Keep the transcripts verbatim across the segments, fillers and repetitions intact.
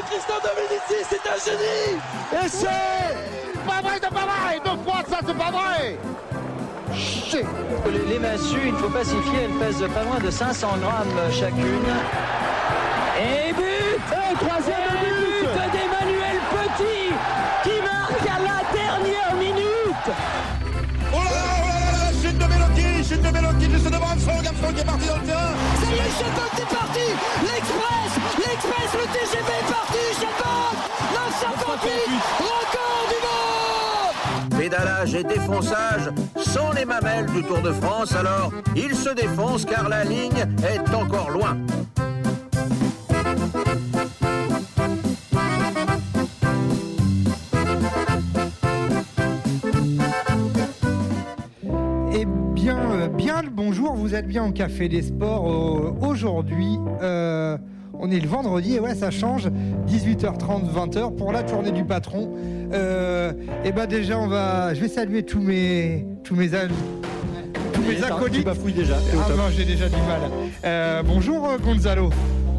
Tristan Dominici, c'est un génie. Et c'est pas vrai, c'est pas vrai. Deux fois ça, c'est pas vrai. Chut. Les, les massues, il faut pas s'y fier, elles pèsent pas loin de cinq cents grammes chacune. Et but Et troisième but, but d'Emmanuel Petit qui marque à la dernière minute. Oh là là, oh là là, chute de Belotti, chute de Belotti juste devant Armstrong, Armstrong qui est parti dans le terrain. Ça y est, Chabot est parti. L'Express, l'Express, le T G V est parti. Chabot, neuf cent cinquante-huit, record du monde. Pédalage et défonçage sont les mamelles du Tour de France, alors il se défonce car la ligne est encore loin. Eh bien, euh, bien le bonjour, vous êtes bien au Café des Sports euh, aujourd'hui. Euh, on est le vendredi et ouais, ça change. dix-huit heures trente, vingt heures pour la tournée du patron. Euh, et ben déjà, on va, je vais saluer tous mes, tous mes amis. Tous mes acolytes. Tu bafouilles déjà. Ah non, j'ai déjà du mal. Euh, bonjour euh, Gonzalo.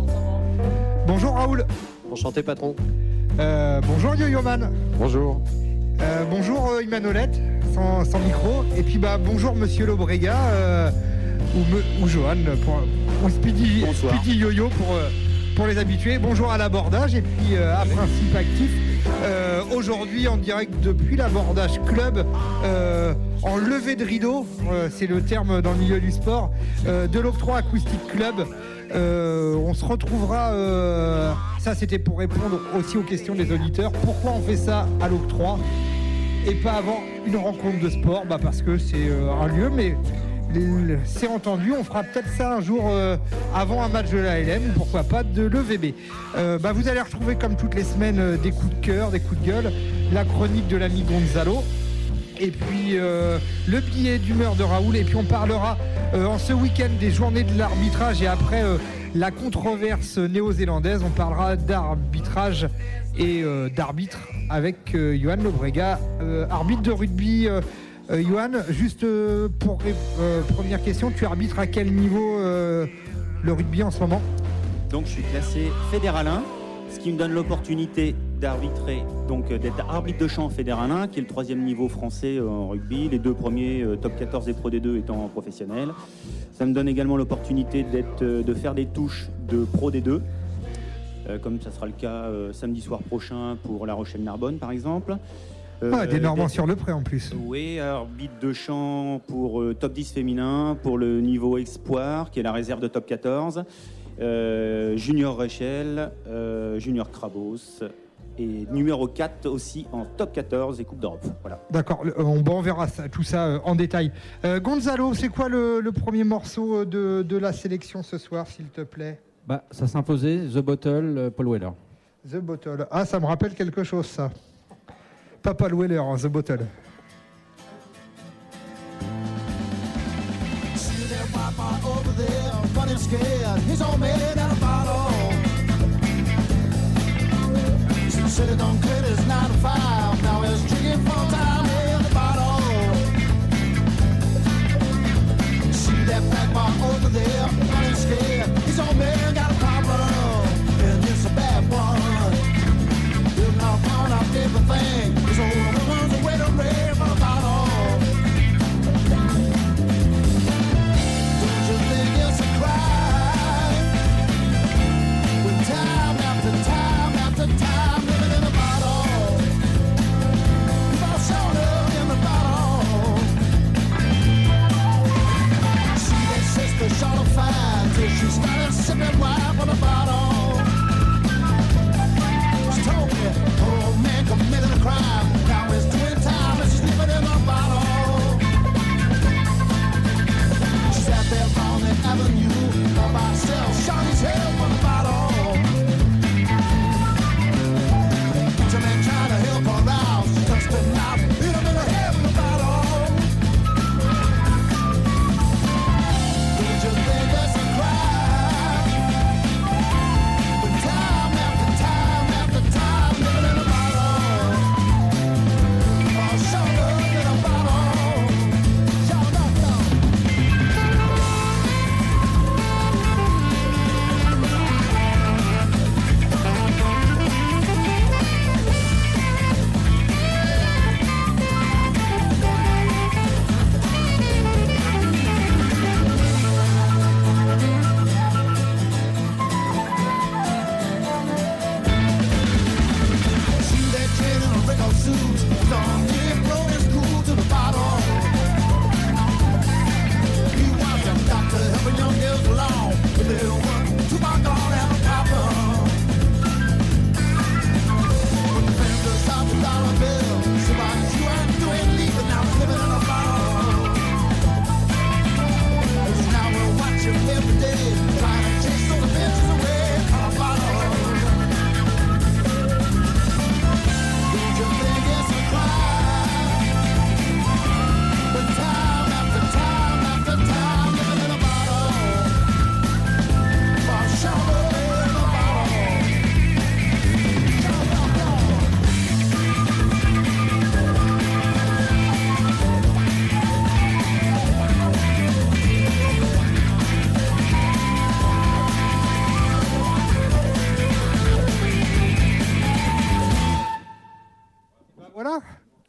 Bonjour Raoul. Enchanté patron. Euh, bonjour Yo-Yo Man. Bonjour. Euh, bonjour euh, Imanolette, sans, sans micro. Et puis bah bonjour Monsieur Lobrega euh, ou, me, ou Johan pour, ou Speedy, Speedy Yo-Yo pour, euh, pour les habitués. Bonjour à l'abordage et puis euh, à Principe Actif. Euh, aujourd'hui en direct depuis l'abordage club euh, en levée de rideau, euh, c'est le terme dans le milieu du sport, euh, de l'Octroi Acoustique Club. Euh, on se retrouvera, euh, ça c'était pour répondre aussi aux questions des auditeurs, pourquoi on fait ça à l'Octroi et pas avant une rencontre de sport, bah parce que c'est euh, un lieu, mais c'est entendu, on fera peut-être ça un jour euh, avant un match de l'A L M ou pourquoi pas de l'E V B. Euh, bah vous allez retrouver comme toutes les semaines euh, des coups de cœur, des coups de gueule, la chronique de l'ami Gonzalo et puis euh, le billet d'humeur de Raoul et puis on parlera euh, en ce week-end des journées de l'arbitrage et après euh, la controverse néo-zélandaise, on parlera d'arbitrage et euh, d'arbitre avec euh, Johan Lobrega, euh, arbitre de rugby. Euh, euh, Johan, juste euh, pour euh, première question, tu arbitres à quel niveau euh, le rugby en ce moment? Donc je suis classé fédéral un, ce qui me donne l'opportunité d'arbitrer, donc d'être arbitre de champ fédéral un, qui est le troisième niveau français en rugby, les deux premiers euh, top quatorze et pro D deux étant professionnels. Ça me donne également l'opportunité d'être, euh, de faire des touches de pro D deux, euh, comme ça sera le cas euh, samedi soir prochain pour La Rochelle-Narbonne par exemple. Euh, ah, des Normands sur le pré en plus. Oui, arbitre de champ pour euh, top dix féminin, pour le niveau espoir, qui est la réserve de top quatorze, euh, junior Rechel, euh, junior Krabos, et numéro quatre aussi en top quatorze et Coupe d'Europe. Voilà. D'accord, on, bon, on verra ça, tout ça euh, en détail. Euh, Gonzalo, c'est quoi le, le premier morceau de, de la sélection ce soir, s'il te plaît? Bah, ça s'imposait, The Bottle, euh, Paul Weller. The Bottle. Ah, ça me rappelle quelque chose, ça. Pas Paul Weller, hein, The Bottle. Said it don't quit his nine to five. Now he's drinking full time in the bottle. See that black bar over there, running scared. He's on man, got a problem, and it's a bad one. Building off on off everything. His old woman's a way to rave for the bottle. Don't you think it's a crime? With time after time after time.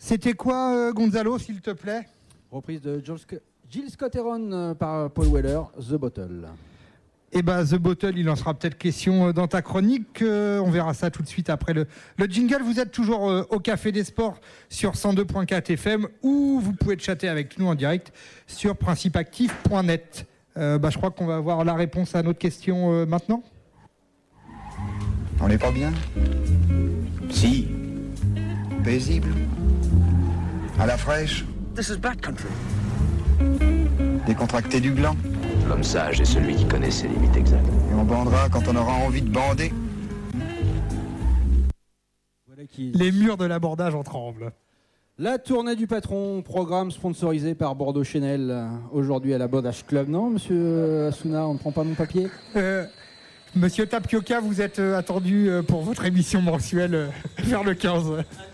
C'était quoi, euh, Gonzalo, s'il te plaît? Reprise de Gilles Scott Heron euh, par Paul Weller, The Bottle. Eh ben, The Bottle, il en sera peut-être question dans ta chronique. Euh, on verra ça tout de suite après le, le jingle. Vous êtes toujours euh, au Café des Sports sur cent deux point quatre F M ou vous pouvez chatter avec nous en direct sur principe actif point net. Euh, bah, je crois qu'on va avoir la réponse à notre question euh, maintenant. On n'est pas bien? Si. Paisible. À la fraîche. This is bad country. Décontracté du gland. L'homme sage est celui qui connaît ses limites exactes. Et on bandera quand on aura envie de bander. Voilà qui... Les murs de l'abordage en tremblent. La tournée du patron, programme sponsorisé par Bordeaux Chanel, aujourd'hui à l'Abordage Club. Non, monsieur Asuna, on ne prend pas mon papier euh, Monsieur Tapioca, vous êtes euh, attendu euh, pour votre émission mensuelle euh, vers le quinze.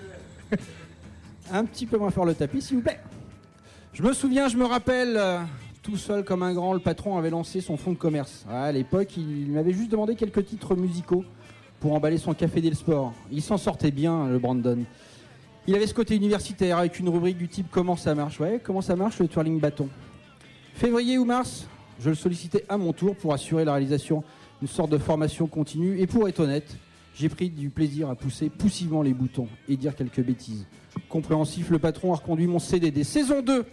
Un petit peu moins fort le tapis, s'il vous plaît. Je me souviens, je me rappelle, euh, tout seul comme un grand, le patron avait lancé son fonds de commerce. Ouais, à l'époque, il m'avait juste demandé quelques titres musicaux pour emballer son Café des Sports. Il s'en sortait bien, le Brandon. Il avait ce côté universitaire avec une rubrique du type « Comment ça marche ?» Ouais, comment ça marche le twirling bâton. Février ou mars, je le sollicitais à mon tour pour assurer la réalisation d'une sorte de formation continue. Et pour être honnête, j'ai pris du plaisir à pousser poussivement les boutons et dire quelques bêtises. Compréhensif, le patron a reconduit mon C D D. Saison deux.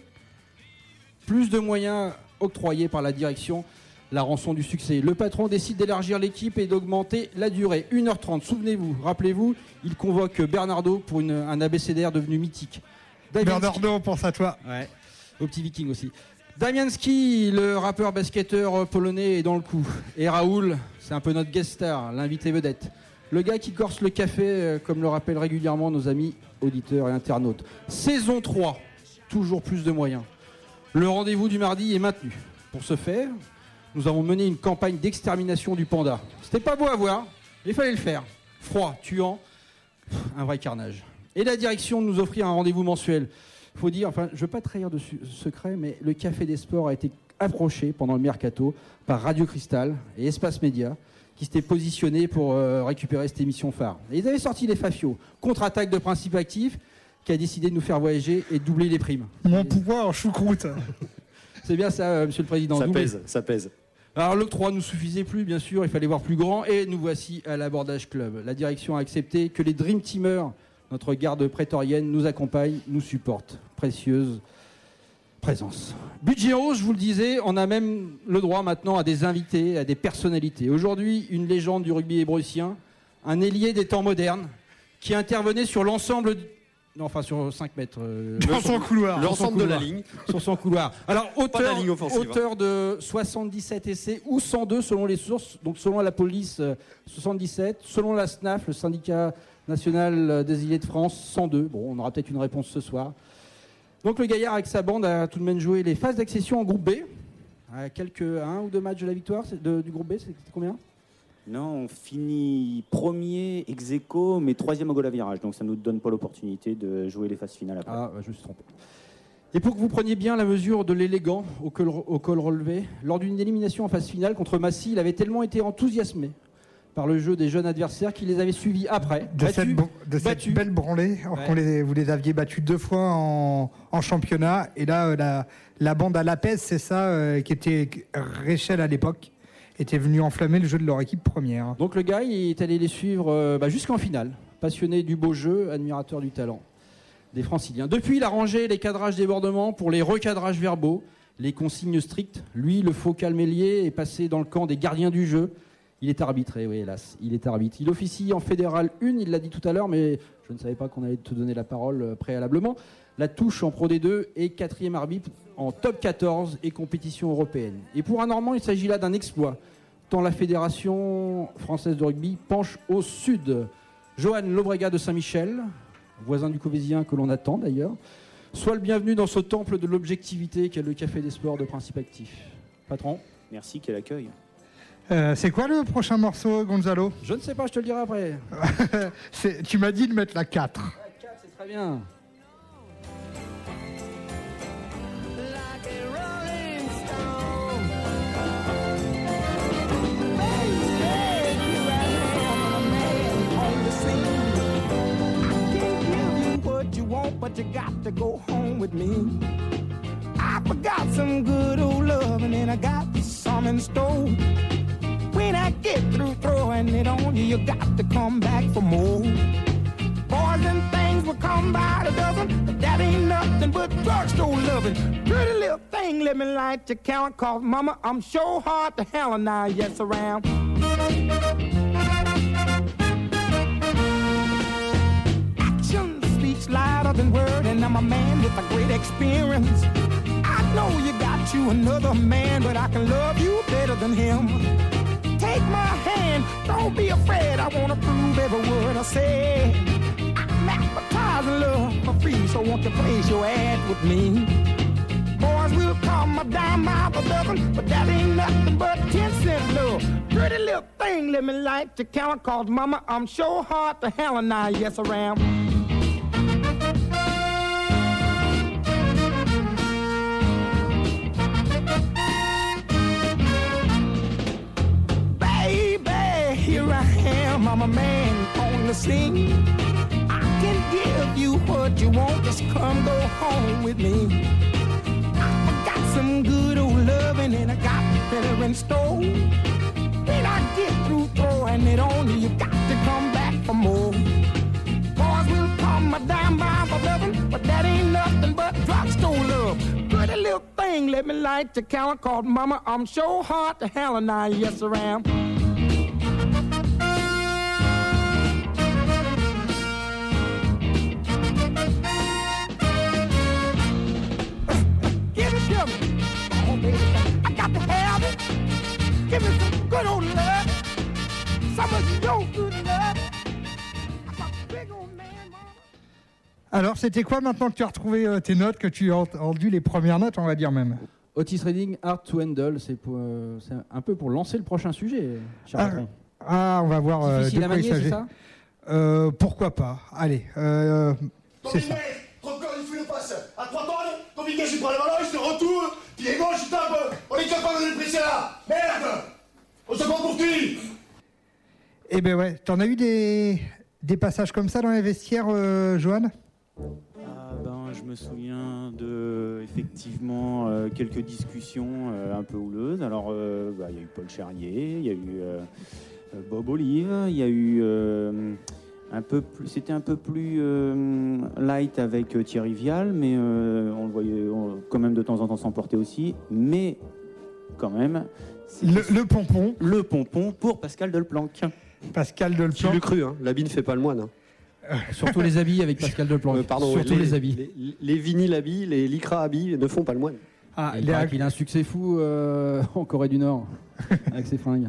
Plus de moyens octroyés par la direction. La rançon du succès. Le patron décide d'élargir l'équipe et d'augmenter la durée. une heure trente, souvenez-vous, rappelez-vous, il convoque Bernardo pour une, un abécédaire devenu mythique. Damianski. Bernardo, on pense à toi. Ouais, au petit viking aussi. Damianski, le rappeur basketteur polonais, est dans le coup. Et Raoul, c'est un peu notre guest star, l'invité vedette. Le gars qui corse le café, comme le rappellent régulièrement nos amis auditeurs et internautes. Saison trois, toujours plus de moyens. Le rendez-vous du mardi est maintenu. Pour ce faire, nous avons mené une campagne d'extermination du panda. C'était pas beau à voir, mais il fallait le faire. Froid, tuant, un vrai carnage. Et la direction nous offrit un rendez-vous mensuel. Faut dire, enfin, je veux pas trahir de secret, mais le Café des Sports a été approché pendant le mercato par Radio Cristal et Espace Média, qui s'étaient positionnés pour euh, récupérer cette émission phare. Et ils avaient sorti les Fafio, contre-attaque de principe actif, qui a décidé de nous faire voyager et de doubler les primes. Mon et... pouvoir en choucroute. C'est bien ça, euh, monsieur le président. Ça Doublé. pèse, ça pèse. Alors l'octroi ne nous suffisait plus, bien sûr, il fallait voir plus grand, et nous voici à l'Abordage Club. La direction a accepté que les Dream Teamers, notre garde prétorienne, nous accompagnent, nous supportent. Précieuse présence. Budget rose, je vous le disais, on a même le droit maintenant à des invités, à des personnalités. Aujourd'hui, une légende du rugby hébréusien, un ailier des temps modernes, qui intervenait sur l'ensemble... Non, enfin sur cinq mètres. Euh, dans son couloir. L'ensemble de la ligne. Sur son couloir. Alors, auteur, ligne offensive, auteur de soixante-dix-sept essais ou cent deux selon les sources. Donc, selon la police, euh, soixante-dix-sept. Selon la S N A F, le syndicat national des îlets de France, cent deux. Bon, on aura peut-être une réponse ce soir. Donc, le Gaillard, avec sa bande, a tout de même joué les phases d'accession en groupe B. À quelques un ou deux matchs de la victoire de, du groupe B, c'était combien ? Non, on finit premier ex aequo, mais troisième au goal à virage. Donc ça ne nous donne pas l'opportunité de jouer les phases finales après. Ah, bah, je me suis trompé. Et pour que vous preniez bien la mesure de l'élégant au col, au col relevé, lors d'une élimination en phase finale contre Massy, il avait tellement été enthousiasmé par le jeu des jeunes adversaires qu'il les avait suivis après. De, battus, cette, bo- de battus. cette belle branlée, alors Ouais. qu'on les, vous les aviez battus deux fois en, en championnat. Et là, euh, la, la bande à Lapez, c'est ça, euh, qui était Réchel à l'époque, était venu enflammer le jeu de leur équipe première. Donc le gars, il est allé les suivre euh, bah, jusqu'en finale. Passionné du beau jeu, admirateur du talent des Franciliens. Depuis, il a rangé les cadrages débordements pour les recadrages verbaux, les consignes strictes. Lui, le faux calmélier, est passé dans le camp des gardiens du jeu. Il est arbitré, oui, hélas, il est arbitre. Il officie en Fédéral un, il l'a dit tout à l'heure, mais je ne savais pas qu'on allait te donner la parole euh, préalablement. La touche en Pro D deux et quatrième arbitre en Top quatorze et compétition européenne. Et pour un Normand, il s'agit là d'un exploit, tant la Fédération française de rugby penche au sud. Johan Lobrega de Saint-Michel, voisin du Covésien que l'on attend d'ailleurs, soit le bienvenu dans ce temple de l'objectivité qu'est le Café des Sports de Principe Actif. Patron. Merci, quel accueil. Euh, c'est quoi le prochain morceau, Gonzalo ? Je ne sais pas, je te le dirai après. c'est, tu m'as dit de mettre la quatre. La quatre, c'est très bien. But you go home with me. I forgot some good old loving and I got some in store. When I get through throwing it on you, you got to come back for more. Boys and things will come by the dozen, but that ain't nothing but drugstore loving. Pretty little thing, let me light your count, cause mama, I'm sure hard to hell and I yes around. Action speaks louder than word, and I'm a man with a great experience. I know you got you another man, but I can love you better than him. Take my hand, don't be afraid, I wanna prove every word I say. I'm advertising love for free, so won't you place your ad with me? Boys will come a dime by the dozen, but that ain't nothing but ten cent love. Pretty little thing, let me light your count, cause mama, I'm sure hard to hell and I yes around. Here I am, I'm a man on the scene. I can give you what you want, just come go home with me. I got some good old loving and I got better in store. When I get through throwing it on you, you got to come back for more. Boys will come a dime by the loving, but that ain't nothing but drugstore love. Pretty little thing, let me light your count, called mama, I'm sure hard to hell and I yes around. Give me some good old love, some of your good love. I'm a big old man, mama. Alors, c'était quoi maintenant que tu as retrouvé euh, tes notes, que tu as entendu les premières notes, on va dire même? Otis Redding, Hard to Handle, c'est, pour, euh, c'est un peu pour lancer le prochain sujet, cher ah, patron. Ah, on va voir euh, de quoi il s'agit. Euh, pourquoi pas? Allez, euh, c'est ça. Encore il fait le passe à trois tonnes, Compliqué, je prends le ballon, je le retourne, puis les gauche, je tape, on est capable de le presser là. Merde, on se prend pour qui? Eh ben ouais, t'en as eu des, des passages comme ça dans les vestiaires, euh, Johan? Ah ben, je me souviens de, effectivement, euh, quelques discussions euh, un peu houleuses. Alors, euh, bah, y a eu Paul Charrier, il y a eu euh, Bob Olive, il y a eu... Euh, Un peu plus, c'était un peu plus euh, light avec euh, Thierry Vial, mais euh, on le voyait on, quand même de temps en temps s'emporter aussi. Mais quand même, le, le pompon, le pompon pour Pascal Delplanque. Pascal Delplanque. Tu l'as cru, hein, l'habit ne fait pas le moine. Hein. Euh, surtout les habits avec Pascal Delplanque. Euh, pardon, surtout ouais, les, les habits. Les, les vinyles habits, les lycra habits ne font pas le moine. Ah, il, a, il a un succès fou euh, en Corée du Nord avec ses fringues.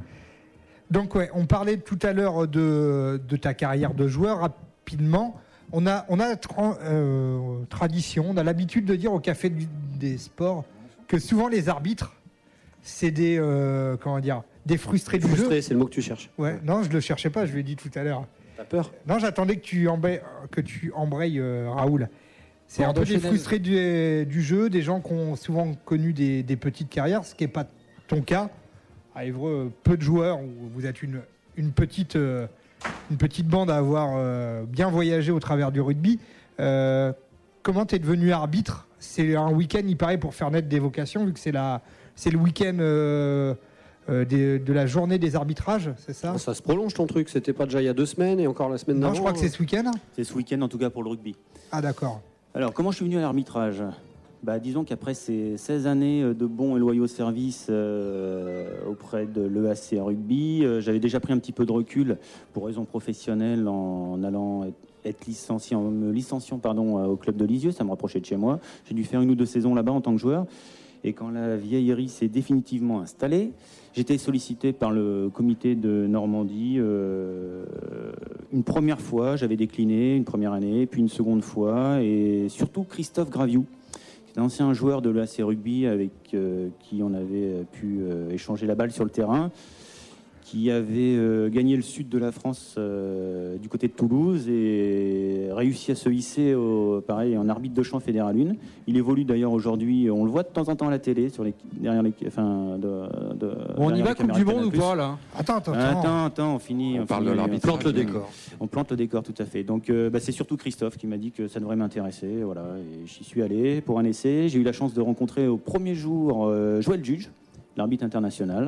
Donc ouais, on parlait tout à l'heure de, de ta carrière de joueur. Rapidement, on a, on a tra- euh, tradition, on a l'habitude de dire au Café du, des Sports que souvent les arbitres, c'est des, euh, comment dire, des frustrés du Frustré, jeu. c'est le mot que tu cherches. Ouais, non, je le cherchais pas, je l'ai dit tout à l'heure. T'as peur? Non, j'attendais que tu embrayes, que tu embrayes euh, Raoul. C'est un peu des frustrés du, du jeu, des gens qui ont souvent connu des, des petites carrières, ce qui n'est pas ton cas. À Évreux, peu de joueurs, vous êtes une, une, petite, euh, une petite bande à avoir euh, bien voyagé au travers du rugby. Euh, comment tu es devenu arbitre? C'est un week-end, il paraît, pour faire naître des vocations, vu que c'est, la, c'est le week-end euh, euh, des, de la journée des arbitrages, c'est ça? Ça se prolonge ton truc, c'était pas déjà il y a deux semaines et encore la semaine d'avant? Non, je crois que c'est ce week-end. C'est ce week-end en tout cas pour le rugby. Ah d'accord. Alors, comment je suis venu à l'arbitrage? Bah, disons qu'après ces seize années de bons et loyaux services euh, auprès de l'E A C Rugby, euh, j'avais déjà pris un petit peu de recul pour raisons professionnelles en, en allant être, être licencié, en me licenciant pardon, au club de Lisieux, ça me rapprochait de chez moi. J'ai dû faire une ou deux saisons là-bas en tant que joueur. Et quand la vieillerie s'est définitivement installée, j'étais sollicité par le comité de Normandie euh, une première fois, j'avais décliné une première année, puis une seconde fois, et surtout Christophe Graviou, un ancien joueur de l'E A C Rugby avec euh, qui on avait pu euh, échanger la balle sur le terrain, qui avait euh, gagné le sud de la France euh, du côté de Toulouse et réussi à se hisser au, pareil, en arbitre de champ Fédéral un. Il évolue d'ailleurs aujourd'hui, on le voit de temps en temps à la télé, sur les, derrière les, enfin, de, de, bon, on y va, Coupe du Monde ou pas là? Attends, attends, attends. Attends, attends, on finit. On, on parle finit, de l'arbitre. On plante le décor. On plante le décor, tout à fait. Donc, euh, bah, c'est surtout Christophe qui m'a dit que ça devrait m'intéresser. Voilà, et j'y suis allé pour un essai. J'ai eu la chance de rencontrer au premier jour euh, Joël Juge, l'arbitre international.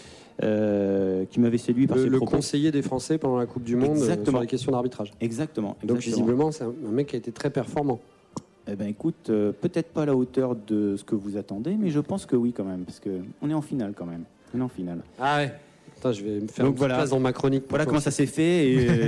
Euh, qui m'avait séduit par le, ses le propos. conseiller des Français pendant la Coupe du Monde euh, sur les questions d'arbitrage. Exactement. Donc exactement. visiblement, c'est un, un mec qui a été très performant. Eh ben écoute, euh, peut-être pas à la hauteur de ce que vous attendez, mais je pense que oui quand même, parce que on est en finale quand même. On est en finale. Ah ouais. Attends, je vais me faire Donc une voilà. place dans ma chronique. Voilà comment ça s'est fait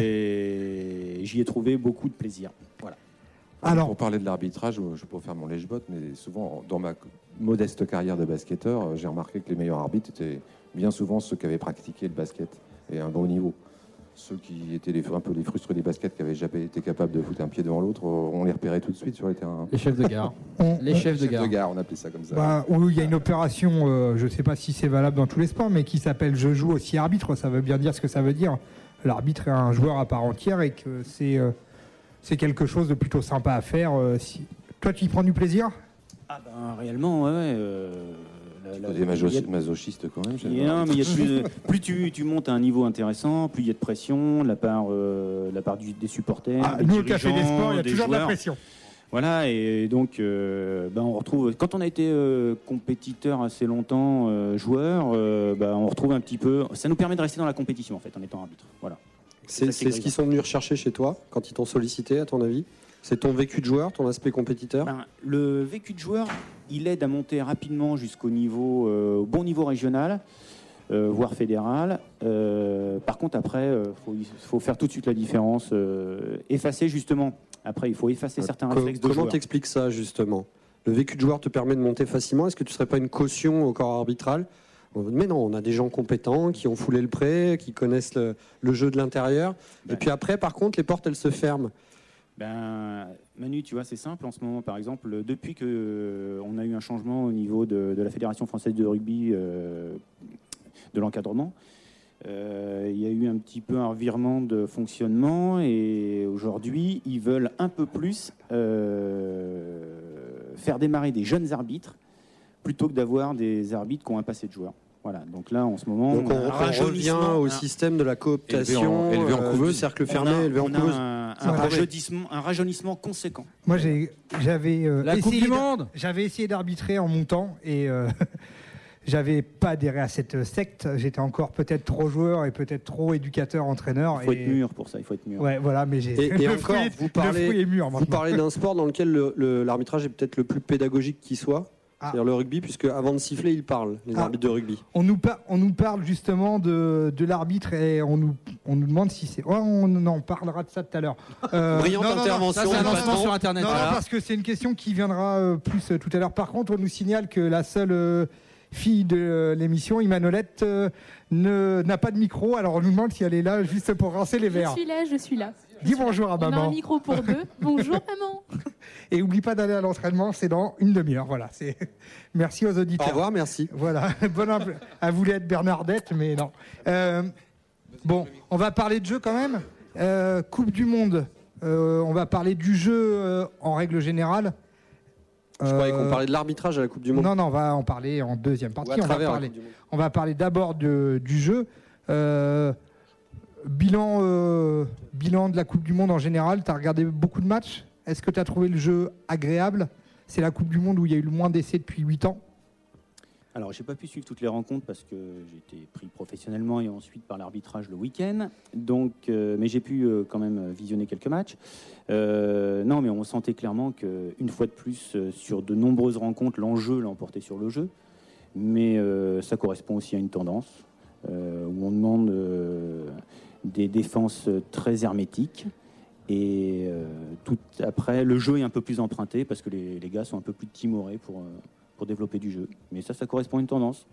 et, et j'y ai trouvé beaucoup de plaisir. Voilà. Alors, pour parler de l'arbitrage, je peux faire mon lèche-botte, mais souvent, dans ma modeste carrière de basketteur, j'ai remarqué que les meilleurs arbitres étaient bien souvent ceux qui avaient pratiqué le basket et un bon niveau. Ceux qui étaient les, un peu les frustrés des baskets, qui n'avaient jamais été capables de foutre un pied devant l'autre, on les repérait tout de suite sur les terrains. Les chefs de gare. On- les on- chefs de Chef gare. de gare, on appelait ça comme ça. Bah, où il y a une opération, euh, je ne sais pas si c'est valable dans tous les sports, mais qui s'appelle Je joue aussi arbitre. Ça veut bien dire ce que ça veut dire. L'arbitre est un joueur à part entière et que c'est euh, c'est quelque chose de plutôt sympa à faire. euh, si... Toi, tu y prends du plaisir? Ah ben réellement, ouais. ouais euh, la, la, Des maso- il y a- masochistes quand même. il y a- non, mais il y a plus, de- plus tu, tu montes à un niveau intéressant, plus il y a de pression de la part, euh, de la part du- des supporters. Ah, des nous, au Café des dirigeants, Sports, il y a des toujours de la joueurs. pression. Voilà, et donc euh, ben, on retrouve, quand on a été euh, compétiteur assez longtemps, euh, joueur, euh, ben, on retrouve un petit peu, ça nous permet de rester dans la compétition en fait, en étant arbitre. Voilà. C'est ça, c'est ce qu'ils sont venus rechercher chez toi quand ils t'ont sollicité, à ton avis? C'est ton vécu de joueur, ton aspect compétiteur? Ben, le vécu de joueur, il aide à monter rapidement jusqu'au niveau, euh, au bon niveau régional, euh, voire fédéral. Euh, par contre, après, il faut, faut faire tout de suite la différence, euh, effacer justement. Après, il faut effacer certains Co- réflexes de Comment joueur. t'expliques ça justement? Le vécu de joueur te permet de monter facilement. Est-ce que tu ne serais pas une caution au corps arbitral? Mais non, on a des gens compétents qui ont foulé le pré, qui connaissent le, le jeu de l'intérieur. Ben. Et puis après, par contre, les portes, elles se ferment. Ben, Manu, tu vois, c'est simple en ce moment, par exemple, depuis que euh, on a eu un changement au niveau de, de la Fédération française de rugby, euh, de l'encadrement, euh, il y a eu un petit peu un revirement de fonctionnement et aujourd'hui, ils veulent un peu plus euh, faire démarrer des jeunes arbitres plutôt que d'avoir des arbitres qui ont un passé de joueur. Voilà, donc là, en ce moment, Donc on, a un on revient rajeunissement, au un- système de la cooptation, Élevé en- élevé en euh, couveuse. du cercle on fermé, a- élevé en on a couveuse. un, un Ça promet. rajeunissement, un rajeunissement conséquent. Moi, j'ai- j'avais euh, La Coupe essayé du d'a- Monde. J'avais essayé d'arbitrer en montant et euh, j'avais pas adhéré à cette secte. J'étais encore peut-être trop joueur et peut-être trop éducateur, entraîneur. Il faut et... être mûr pour ça, il faut être mûr. Ouais, voilà, mais j'ai. Et, et le encore, fruit est- vous le parlez, fruit est mûr vous maintenant. parlez d'un sport dans lequel le- le- l'arbitrage est peut-être le plus pédagogique qui soit, Ah. c'est-à-dire le rugby, puisque avant de siffler, ils parlent, les Ah. arbitres de rugby. On nous, par- on nous parle justement de, de l'arbitre et on nous, on nous demande si c'est. Oh, on, non, on parlera de ça tout à l'heure. Euh, Brillante non, non, non, intervention Ça, c'est un du lancement patron. sur Internet. Non, non, Voilà. parce que c'est une question qui viendra euh, plus euh, tout à l'heure. Par contre, on nous signale que la seule euh, fille de euh, l'émission, Imanolette, euh, ne- n'a pas de micro. Alors on nous demande si elle est là juste pour rincer les Je verres. suis là, je suis là. Dis bonjour à On a un maman. micro pour deux. Bonjour maman. Et oublie pas d'aller à l'entraînement, c'est dans une demi-heure. Voilà. C'est... Merci aux Au auditeurs. revoir, merci. Voilà. Bonne impl- Elle voulait être Bernardette, mais non. Euh, bon, on va parler de jeu quand même. Euh, coupe du Monde. Euh, on va parler du jeu euh, en règle générale. Je croyais Euh, qu'on parlait de l'arbitrage à la Coupe du Monde. Non, non, on va en parler en deuxième Ou partie. à On va travers la parler, Coupe du Monde. on va parler d'abord de- du jeu. Euh, bilan, euh, bilan de la Coupe du Monde en général. Tu as regardé beaucoup de matchs. Est-ce que tu as trouvé le jeu agréable? C'est la Coupe du Monde où il y a eu le moins d'essais depuis huit ans. Alors, j'ai pas pu suivre toutes les rencontres parce que j'ai été pris professionnellement et ensuite par l'arbitrage le week-end. Donc, euh, mais j'ai pu euh, quand même visionner quelques matchs. Euh, non, mais on sentait clairement qu'une fois de plus, euh, sur de nombreuses rencontres, l'enjeu l'a emporté sur le jeu. Mais euh, ça correspond aussi à une tendance euh, où on demande euh, des défenses très hermétiques. Et euh, tout après, le jeu est un peu plus emprunté parce que les, les gars sont un peu plus timorés pour, euh, pour développer du jeu. Mais ça, ça correspond à une tendance.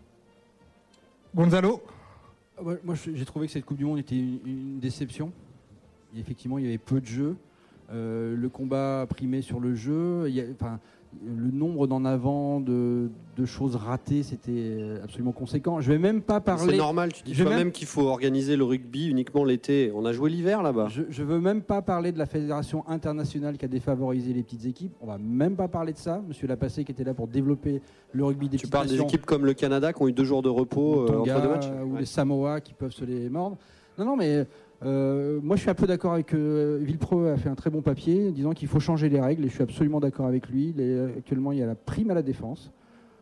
Gonzalo? Ah, ouais, moi, je- j'ai trouvé que cette Coupe du Monde était une, une déception. Et effectivement, il y avait peu de jeux. Euh, le combat primait sur le jeu. Il y a- enfin, le nombre d'en avant, de, de choses ratées, c'était absolument conséquent. Je vais même pas parler. C'est normal, tu dis je toi-même même... qu'il faut organiser le rugby uniquement l'été. On a joué l'hiver là-bas. Je, je veux même pas parler de la fédération internationale qui a défavorisé les petites équipes. On va même pas parler de ça. Monsieur Lapassé qui était là pour développer le rugby des Tu petites parles des nations. équipes comme le Canada qui ont eu deux jours de repos euh, Tonga, entre deux matchs. ou Ouais. les Samoa qui peuvent se les mordre. Non, non, mais euh, moi je suis un peu d'accord avec euh, Villepreux a fait un très bon papier disant qu'il faut changer les règles et je suis absolument d'accord avec lui. Les, actuellement, il y a la prime à la défense.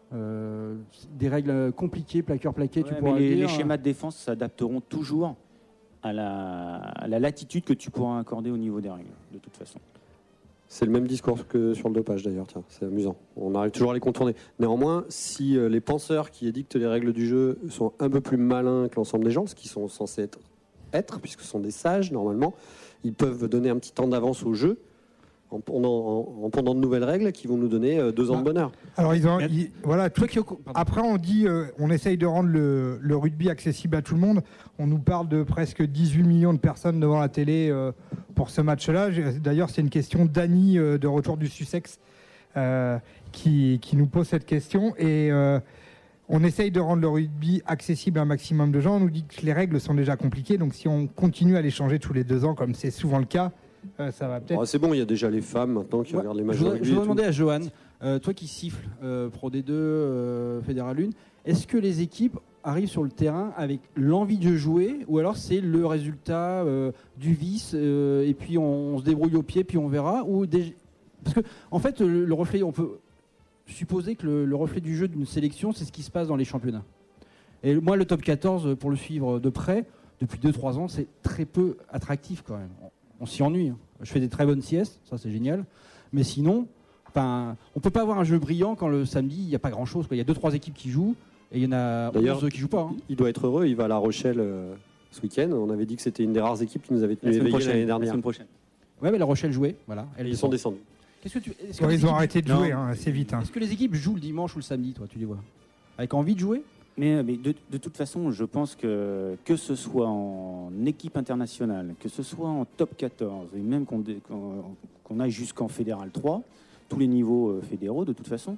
Euh, des règles compliquées, plaqueur plaqué, Ouais, tu mais pourras les, le dire. les schémas de défense s'adapteront toujours à la, à la latitude que tu pourras accorder au niveau des règles, de toute façon. C'est le même discours que sur le dopage d'ailleurs, tiens, c'est amusant. On arrive toujours à les contourner. Néanmoins, si euh, les penseurs qui édictent les règles du jeu sont un peu plus malins que l'ensemble des gens, ce qu'ils sont censés être, être, puisque ce sont des sages normalement, ils peuvent donner un petit temps d'avance au jeu en pondant, en, en pondant de nouvelles règles qui vont nous donner euh, deux ans de bonheur. Alors ils ont, ils- voilà. Tout, après on dit, euh, on essaye de rendre le, le rugby accessible à tout le monde. On nous parle de presque dix-huit millions de personnes devant la télé euh, pour ce match-là. J'ai- D'ailleurs, c'est une question d'Annie euh, de retour du Sussex euh, qui, qui nous pose cette question et euh, on essaye de rendre le rugby accessible à un maximum de gens. On nous dit que les règles sont déjà compliquées, donc si on continue à les changer tous les deux ans, comme c'est souvent le cas, euh, ça va peut-être. Oh, c'est bon, il y a déjà les femmes maintenant qui Ouais, regardent les matchs je de voudrais, rugby. je et voudrais tout. demander à Johan, euh, toi qui siffles euh, Pro D deux, euh, Fédéral un, est-ce que les équipes arrivent sur le terrain avec l'envie de jouer ou alors c'est le résultat euh, du vice euh, et puis on, on se débrouille au pied puis on verra ou des... Parce que en fait le, le reflet, on peut supposer que le, le reflet du jeu d'une sélection c'est ce qui se passe dans les championnats. Et moi le top quatorze pour le suivre de près depuis deux trois ans c'est très peu attractif quand même. On, on s'y ennuie. Hein. Je fais des très bonnes siestes, ça c'est génial. Mais sinon, enfin, on peut pas avoir un jeu brillant quand le samedi il n'y a pas grand chose. Il y a deux trois équipes qui jouent et il y en a D'ailleurs, onze qui jouent pas. Hein. il doit être heureux, il va à La Rochelle euh, ce week-end. On avait dit que c'était une des rares équipes qui nous avait La tenu semaine éveillés prochaine, l'année la dernière. semaine prochaine. Ouais, mais La Rochelle jouait, voilà. Elle Ils est sont bon. descendus. Qu'est-ce que tu est-ce que Ouais, les ils ont équipes- arrêté de Non. jouer hein, assez vite. hein. Est-ce que les équipes jouent le dimanche ou le samedi, toi, tu les vois avec envie de jouer? Mais, mais de, de toute façon, je pense que que ce soit en équipe internationale, que ce soit en top quatorze, et même qu'on dé- qu'on qu'on aille jusqu'en fédéral trois, tous les niveaux euh, fédéraux, de toute façon,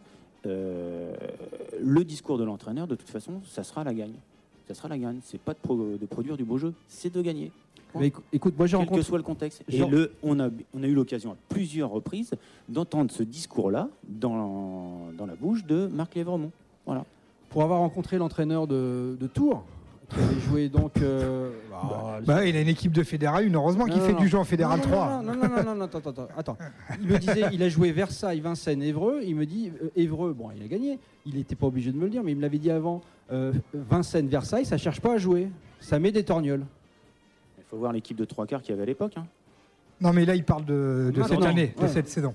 euh, le discours de l'entraîneur, de toute façon, ça sera la gagne. Ça sera la gagne. C'est pas de, pro- de produire du beau jeu, c'est de gagner. Mais écou- écoute, moi j'ai Quel que rencontré. soit le contexte. Et Genre- le, on, a, on a eu l'occasion à plusieurs reprises d'entendre ce discours-là dans, dans la bouche de Marc Lévremont. Voilà. Pour avoir rencontré l'entraîneur de, de Tours, qui avait joué donc. euh, bah, Bah, il a une équipe de Fédéral un, heureusement qu'il Non, fait non, du non. jeu en Fédéral Non, non, trois. Non, non, non, non, non, attends, attends, attends. Il me disait, il a joué Versailles, Vincennes, Évreux. Il me dit, euh, Évreux, bon, il a gagné. Il n'était pas obligé de me le dire, mais il me l'avait dit avant. Euh, Vincennes, Versailles, ça cherche pas à jouer. Ça met des torgnoles. Il faut voir l'équipe de trois quarts qu'il y avait à l'époque. Hein. Non, mais là, il parle de, de Non, cette non, année, de ouais. cette saison.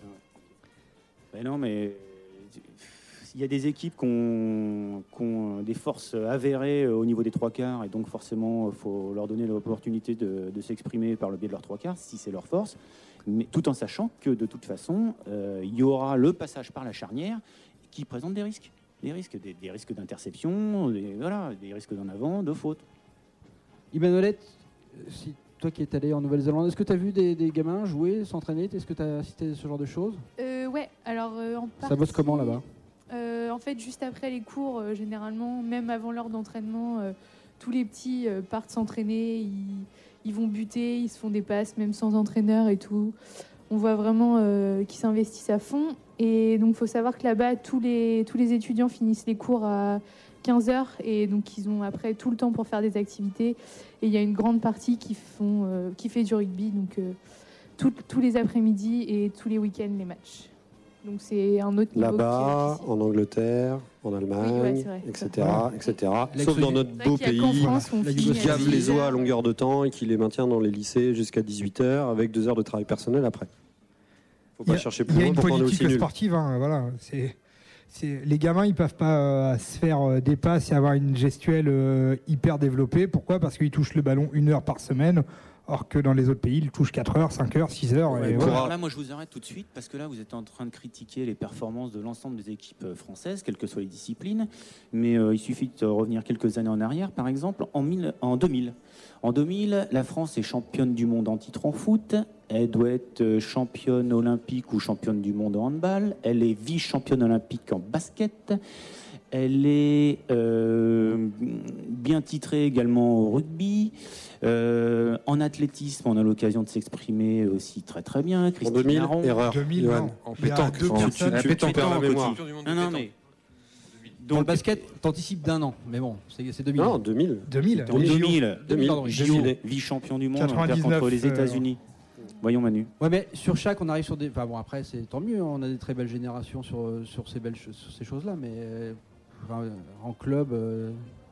Ben non, mais il y a des équipes qui ont, qui ont des forces avérées au niveau des trois quarts, et donc forcément, il faut leur donner l'opportunité de, de s'exprimer par le biais de leurs trois quarts, si c'est leur force, mais tout en sachant que de toute façon, euh, il y aura le passage par la charnière qui présente des risques. Des risques, des, des risques d'interception, des, voilà, des risques d'en avant, de faute. Imanolette, si toi qui es allé en Nouvelle-Zélande, est-ce que tu as vu des, des gamins jouer, s'entraîner? Est-ce que tu as assisté à ce genre de choses? Euh, ouais, alors euh, en Ça bosse partie, comment là-bas? euh, En fait, juste après les cours, euh, généralement, même avant l'heure d'entraînement, euh, tous les petits euh, partent s'entraîner, ils, ils vont buter, ils se font des passes, même sans entraîneur et tout. On voit vraiment euh, qu'ils s'investissent à fond. Et donc, il faut savoir que là-bas, tous les, tous les étudiants finissent les cours à quinze heures et donc ils ont après tout le temps pour faire des activités. Et il y a une grande partie qui, font, euh, qui fait du rugby, donc euh, tout- tous les après-midi et tous les week-ends, les matchs. Donc c'est un autre niveau. Là-bas, en Angleterre, en Allemagne, Oui, ouais, c'est vrai. et cetera, et cetera. L'ex- Sauf dans notre C'est vrai beau qu'il y a pays qu'en France, on La finit qui à gave les dix-huit oies à heures. longueur de temps et qui les maintient dans les lycées jusqu'à dix-huit heures avec deux heures de travail personnel après. Faut Il y pas a, chercher il plus y a loin une pour qu'on est aussi politique nul. sportive. hein, voilà, c'est, c'est, les gamins, ils peuvent pas euh, se faire euh, des passes et avoir une gestuelle euh, hyper développée. Pourquoi? Parce qu'ils touchent le ballon une heure par semaine. Or que dans les autres pays, ils touchent quatre heures, cinq heures, six heures. Ouais, et bon, voilà. alors là, moi, je vous arrête tout de suite parce que là, vous êtes en train de critiquer les performances de l'ensemble des équipes euh, françaises, quelles que soient les disciplines. Mais euh, il suffit de revenir quelques années en arrière. Par exemple, en, mille, en deux mille. En deux mille, la France est championne du monde en titre en foot. Elle doit être championne olympique ou championne du monde en handball. Elle est vice-championne olympique en basket. Elle est euh, bien titrée également au rugby. Euh, en athlétisme, on a l'occasion de s'exprimer aussi très très bien. En deux mille, Aron. erreur. deux mille, Johan. non. En Il y a pétanque. deux En- personnes. tu- tu- pétanque, tu perds la Gauthier. mémoire. Non, non, mais Dans le basket, t'anticipes d'un an. Mais bon, c'est c'est deux mille. Non, deux mille. deux mille. en deux mille, deux mille, pardon, j'y J O. suis né. vice-champion du monde, on perd quatre-vingt-dix-neuf, contre les euh, États-Unis. Voyons Manu. Ouais, mais sur chaque, on arrive sur des. Enfin bon, après, c'est tant mieux. hein, On a des très belles générations sur, sur ces belles, ch- sur ces choses-là. Mais euh, enfin, euh, en club, euh,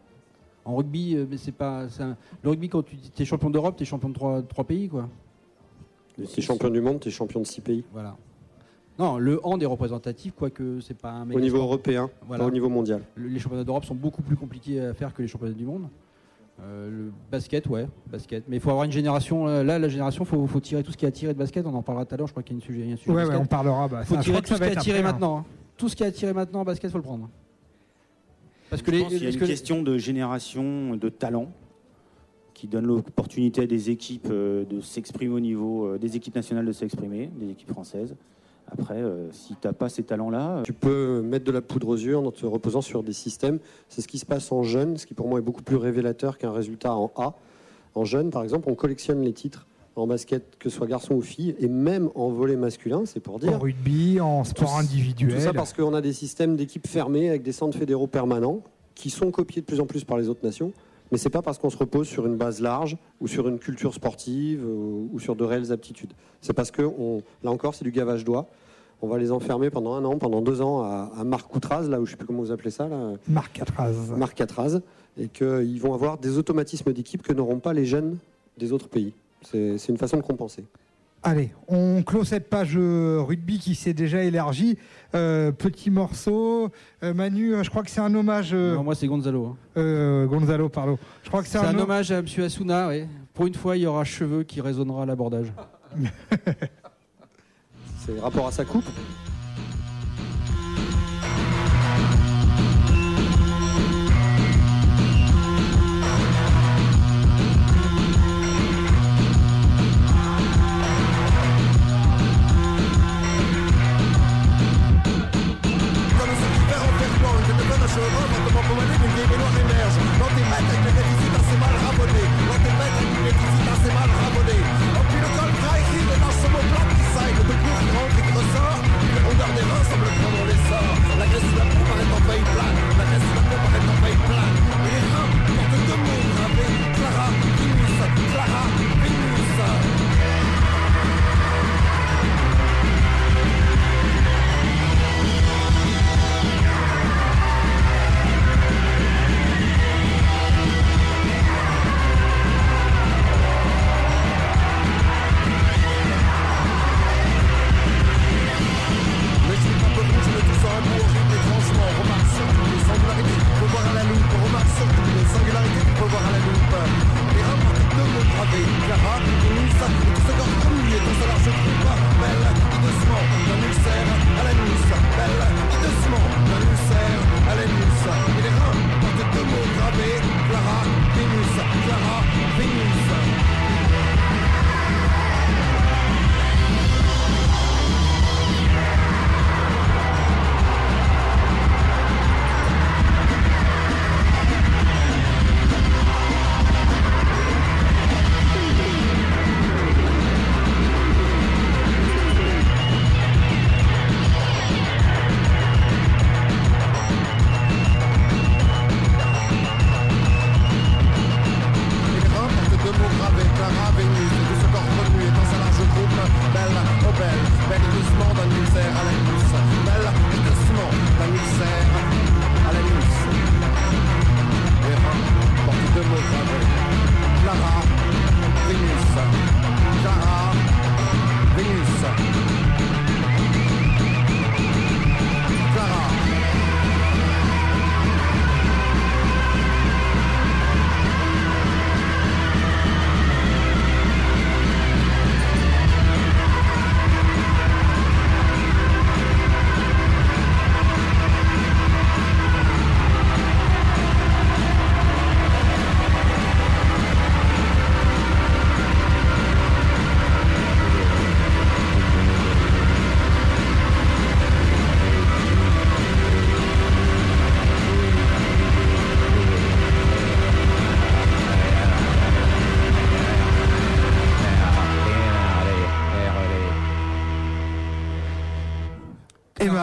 en rugby, euh, mais c'est pas. c'est un- Le rugby, quand tu es champion d'Europe, t'es champion de trois, trois pays, quoi. T'es champion du monde, t'es champion de six pays. Voilà. Non, le hand est représentatif, quoique c'est pas un. méga Au niveau sport. européen, Voilà. pas au niveau mondial. Le- Les championnats d'Europe sont beaucoup plus compliqués à faire que les championnats du monde. Euh, le basket, ouais, basket. Mais il faut avoir une génération. euh, Là, la génération, faut, faut tirer tout ce qui a tiré de basket. On en parlera tout à l'heure. Je crois qu'il y a une sujet. il y a un sujet Ouais, ouais, basket. on parlera. Bah, faut ça, je tirer crois que tout ça ce va qui a être tiré après, hein. maintenant. hein. Tout ce qui a tiré maintenant en basket, faut le prendre. Parce que Je les, pense qu'il y a parce une que les- question de génération, de talent, qui donne l'opportunité à des équipes euh, de s'exprimer au niveau euh, des équipes nationales de s'exprimer, des équipes françaises. Après, euh, si tu n'as pas ces talents-là, Tu peux mettre de la poudre aux yeux en te reposant sur des systèmes. C'est ce qui se passe en jeune, ce qui pour moi est beaucoup plus révélateur qu'un résultat en A. En jeune, par exemple, on collectionne les titres en basket, que ce soit garçon ou fille, et même en volley masculin, c'est pour dire. En rugby, en sport individuel. Tout ça parce qu'on a des systèmes d'équipes fermées avec des centres fédéraux permanents qui sont copiés de plus en plus par les autres nations. Mais c'est pas parce qu'on se repose sur une base large ou sur une culture sportive ou, ou sur de réelles aptitudes. C'est parce que, on, là encore, c'est du gavage d'oie. On va les enfermer pendant un an, pendant deux ans à, à Marcoutraz, là où je sais plus comment vous appelez ça, là. Marc Atraz. Marc-Catraz, et qu'ils vont avoir des automatismes d'équipe que n'auront pas les jeunes des autres pays. C'est c'est une façon de compenser. Allez, on clôt cette page euh, rugby qui s'est déjà élargie. Euh, petit morceau. Euh, Manu, euh, je crois que c'est un hommage. euh, Non, moi, c'est Gonzalo. hein. euh, Gonzalo, pardon. Je crois que c'est C'est un, un ho- hommage à M. Asuna. Ouais. Pour une fois, il y aura cheveux qui résonnera à l'abordage. C'est rapport à sa coupe. Comme ce qui fait en faire blanc, je te donne un cheveu, fortement pommadé, une vieille baignoire émerge. Dans tes maîtres avec le déficit assez mal rabonné. Dans tes maîtres avec le déficit assez mal rabonné. Oh, puis le col gras écrit le dans ce mot plat qui saille, le cours qui rentre et qui ressort. Puis la rondeur des reins semble prendre l'essor. La graisse de la peau paraît en feuille plane. La graisse de la peau paraît en feuille plane. Et les reins portent deux mots gravés. Clara, Vénus, Clara, Vénus. Thank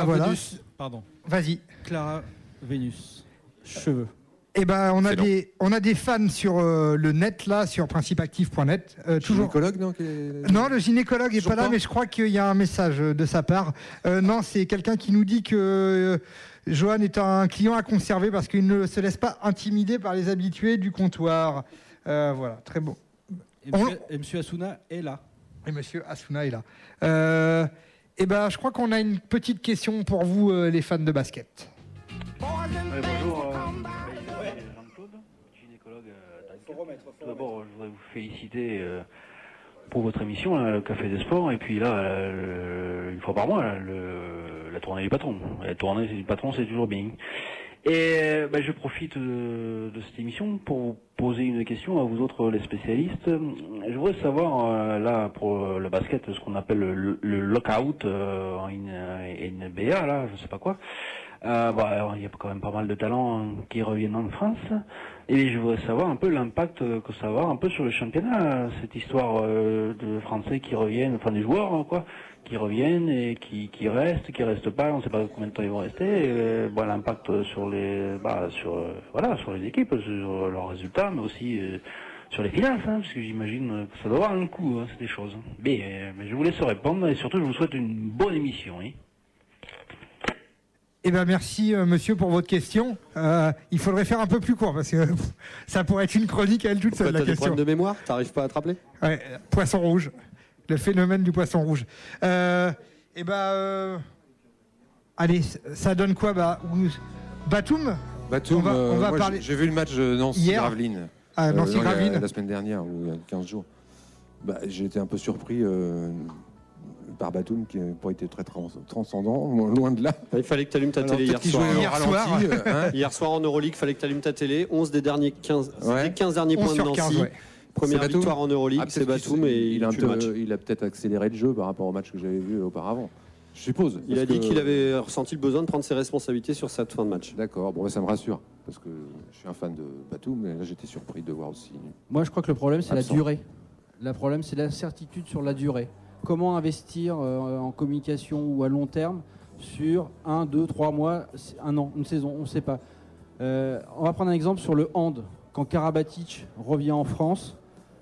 bah voilà. Vénus. Pardon. Vas-y. Clara Vénus. Cheveux. Eh ben, on a Excellent. des, on a des fans sur euh, le net là, sur principe actif point net. Euh, toujours. Gynécologue, non qui est- Non, le gynécologue est Toujours pas là, pas mais je crois qu'il y a un message de sa part. Euh, non, c'est quelqu'un qui nous dit que euh, Johan est un client à conserver parce qu'il ne se laisse pas intimider par les habitués du comptoir. Euh, voilà, très bon. Et monsieur, et monsieur Asuna est là. Et monsieur Asuna est là. Euh, eh ben, je crois qu'on a une petite question pour vous, euh, les fans de basket. Ouais, bonjour, euh, Jean-Claude, gynécologue à Dunkerque. Tout d'abord, je voudrais vous féliciter euh, pour votre émission, là, le Café des Sports, et puis là, euh, le- une fois par mois, là, le, la tournée du patron. La tournée du patron, c'est toujours bien. Et euh, bah, je profite de, de cette émission pour vous poser une question à vous autres, les spécialistes. Je voudrais savoir, euh, là, pour le basket, ce qu'on appelle le, le lockout euh, en N B A, là, je sais pas quoi. Euh, bah, alors, il y a quand même pas mal de talents qui reviennent en France. Et je voudrais savoir un peu l'impact que ça va avoir un peu sur le championnat, cette histoire euh, de Français qui reviennent, enfin des joueurs, hein, quoi, qui reviennent et qui, qui restent, qui restent pas, on ne sait pas combien de temps ils vont rester. Et, euh, bah, l'impact sur les, bah, sur, euh, voilà, sur les équipes, sur leurs résultats, mais aussi euh, sur les finances, hein, parce que j'imagine que ça doit avoir un coût, hein, c'est des choses. Mais, euh, mais je vous laisse répondre et surtout je vous souhaite une bonne émission. Hein. Eh ben merci euh, monsieur pour votre question. Euh, il faudrait faire un peu plus court parce que pff, ça pourrait être une chronique à elle toute seule Pourquoi, la t'as des question. problèmes de mémoire? T'arrives pas à te rappeler? Ouais, euh, poisson rouge, le phénomène du poisson rouge. Euh, eh ben euh, allez, ça donne quoi bah ou- Batum. Batum, on va, on va euh, moi, parler. j'ai j'ai vu le match de Hier. Nancy-Gravelines. Ah, Nancy-Gravelines. la, la semaine dernière, ou il y a quinze jours. Bah, j'ai été un peu surpris euh, par Batum, qui n'a pas été très trans- transcendant, loin de là. Il fallait que tu allumes ta Alors, télé hier peut-être qu'il soir. jouait au Hier ralenti, soir. euh, hein. Hier soir en Euroleague, il fallait que tu allumes ta télé. onze des derniers quinze, Ouais. c'était quinze derniers onze points de sur Nancy. quinze, ouais. Première C'est Batum. victoire en Euroleague, Ah, c'est peut-être qu'il Batum s'est- et il, il a un tue le match. peu- il a peut-être accéléré le jeu par rapport au match que j'avais vu auparavant. Je suppose. Il parce a dit que- qu'il avait ressenti le besoin de prendre ses responsabilités sur cette fin de match. D'accord, bon, bah, ça me rassure, parce que je suis un fan de Batum, mais là j'étais surpris de voir aussi. Moi, je crois que le problème, c'est la Absent. durée. Le problème, c'est l'incertitude sur la durée. Comment investir euh, en communication ou à long terme sur un, deux, trois mois, un an, une saison, on ne sait pas. Euh, on va prendre un exemple sur le hand. Quand Karabatic revient en France,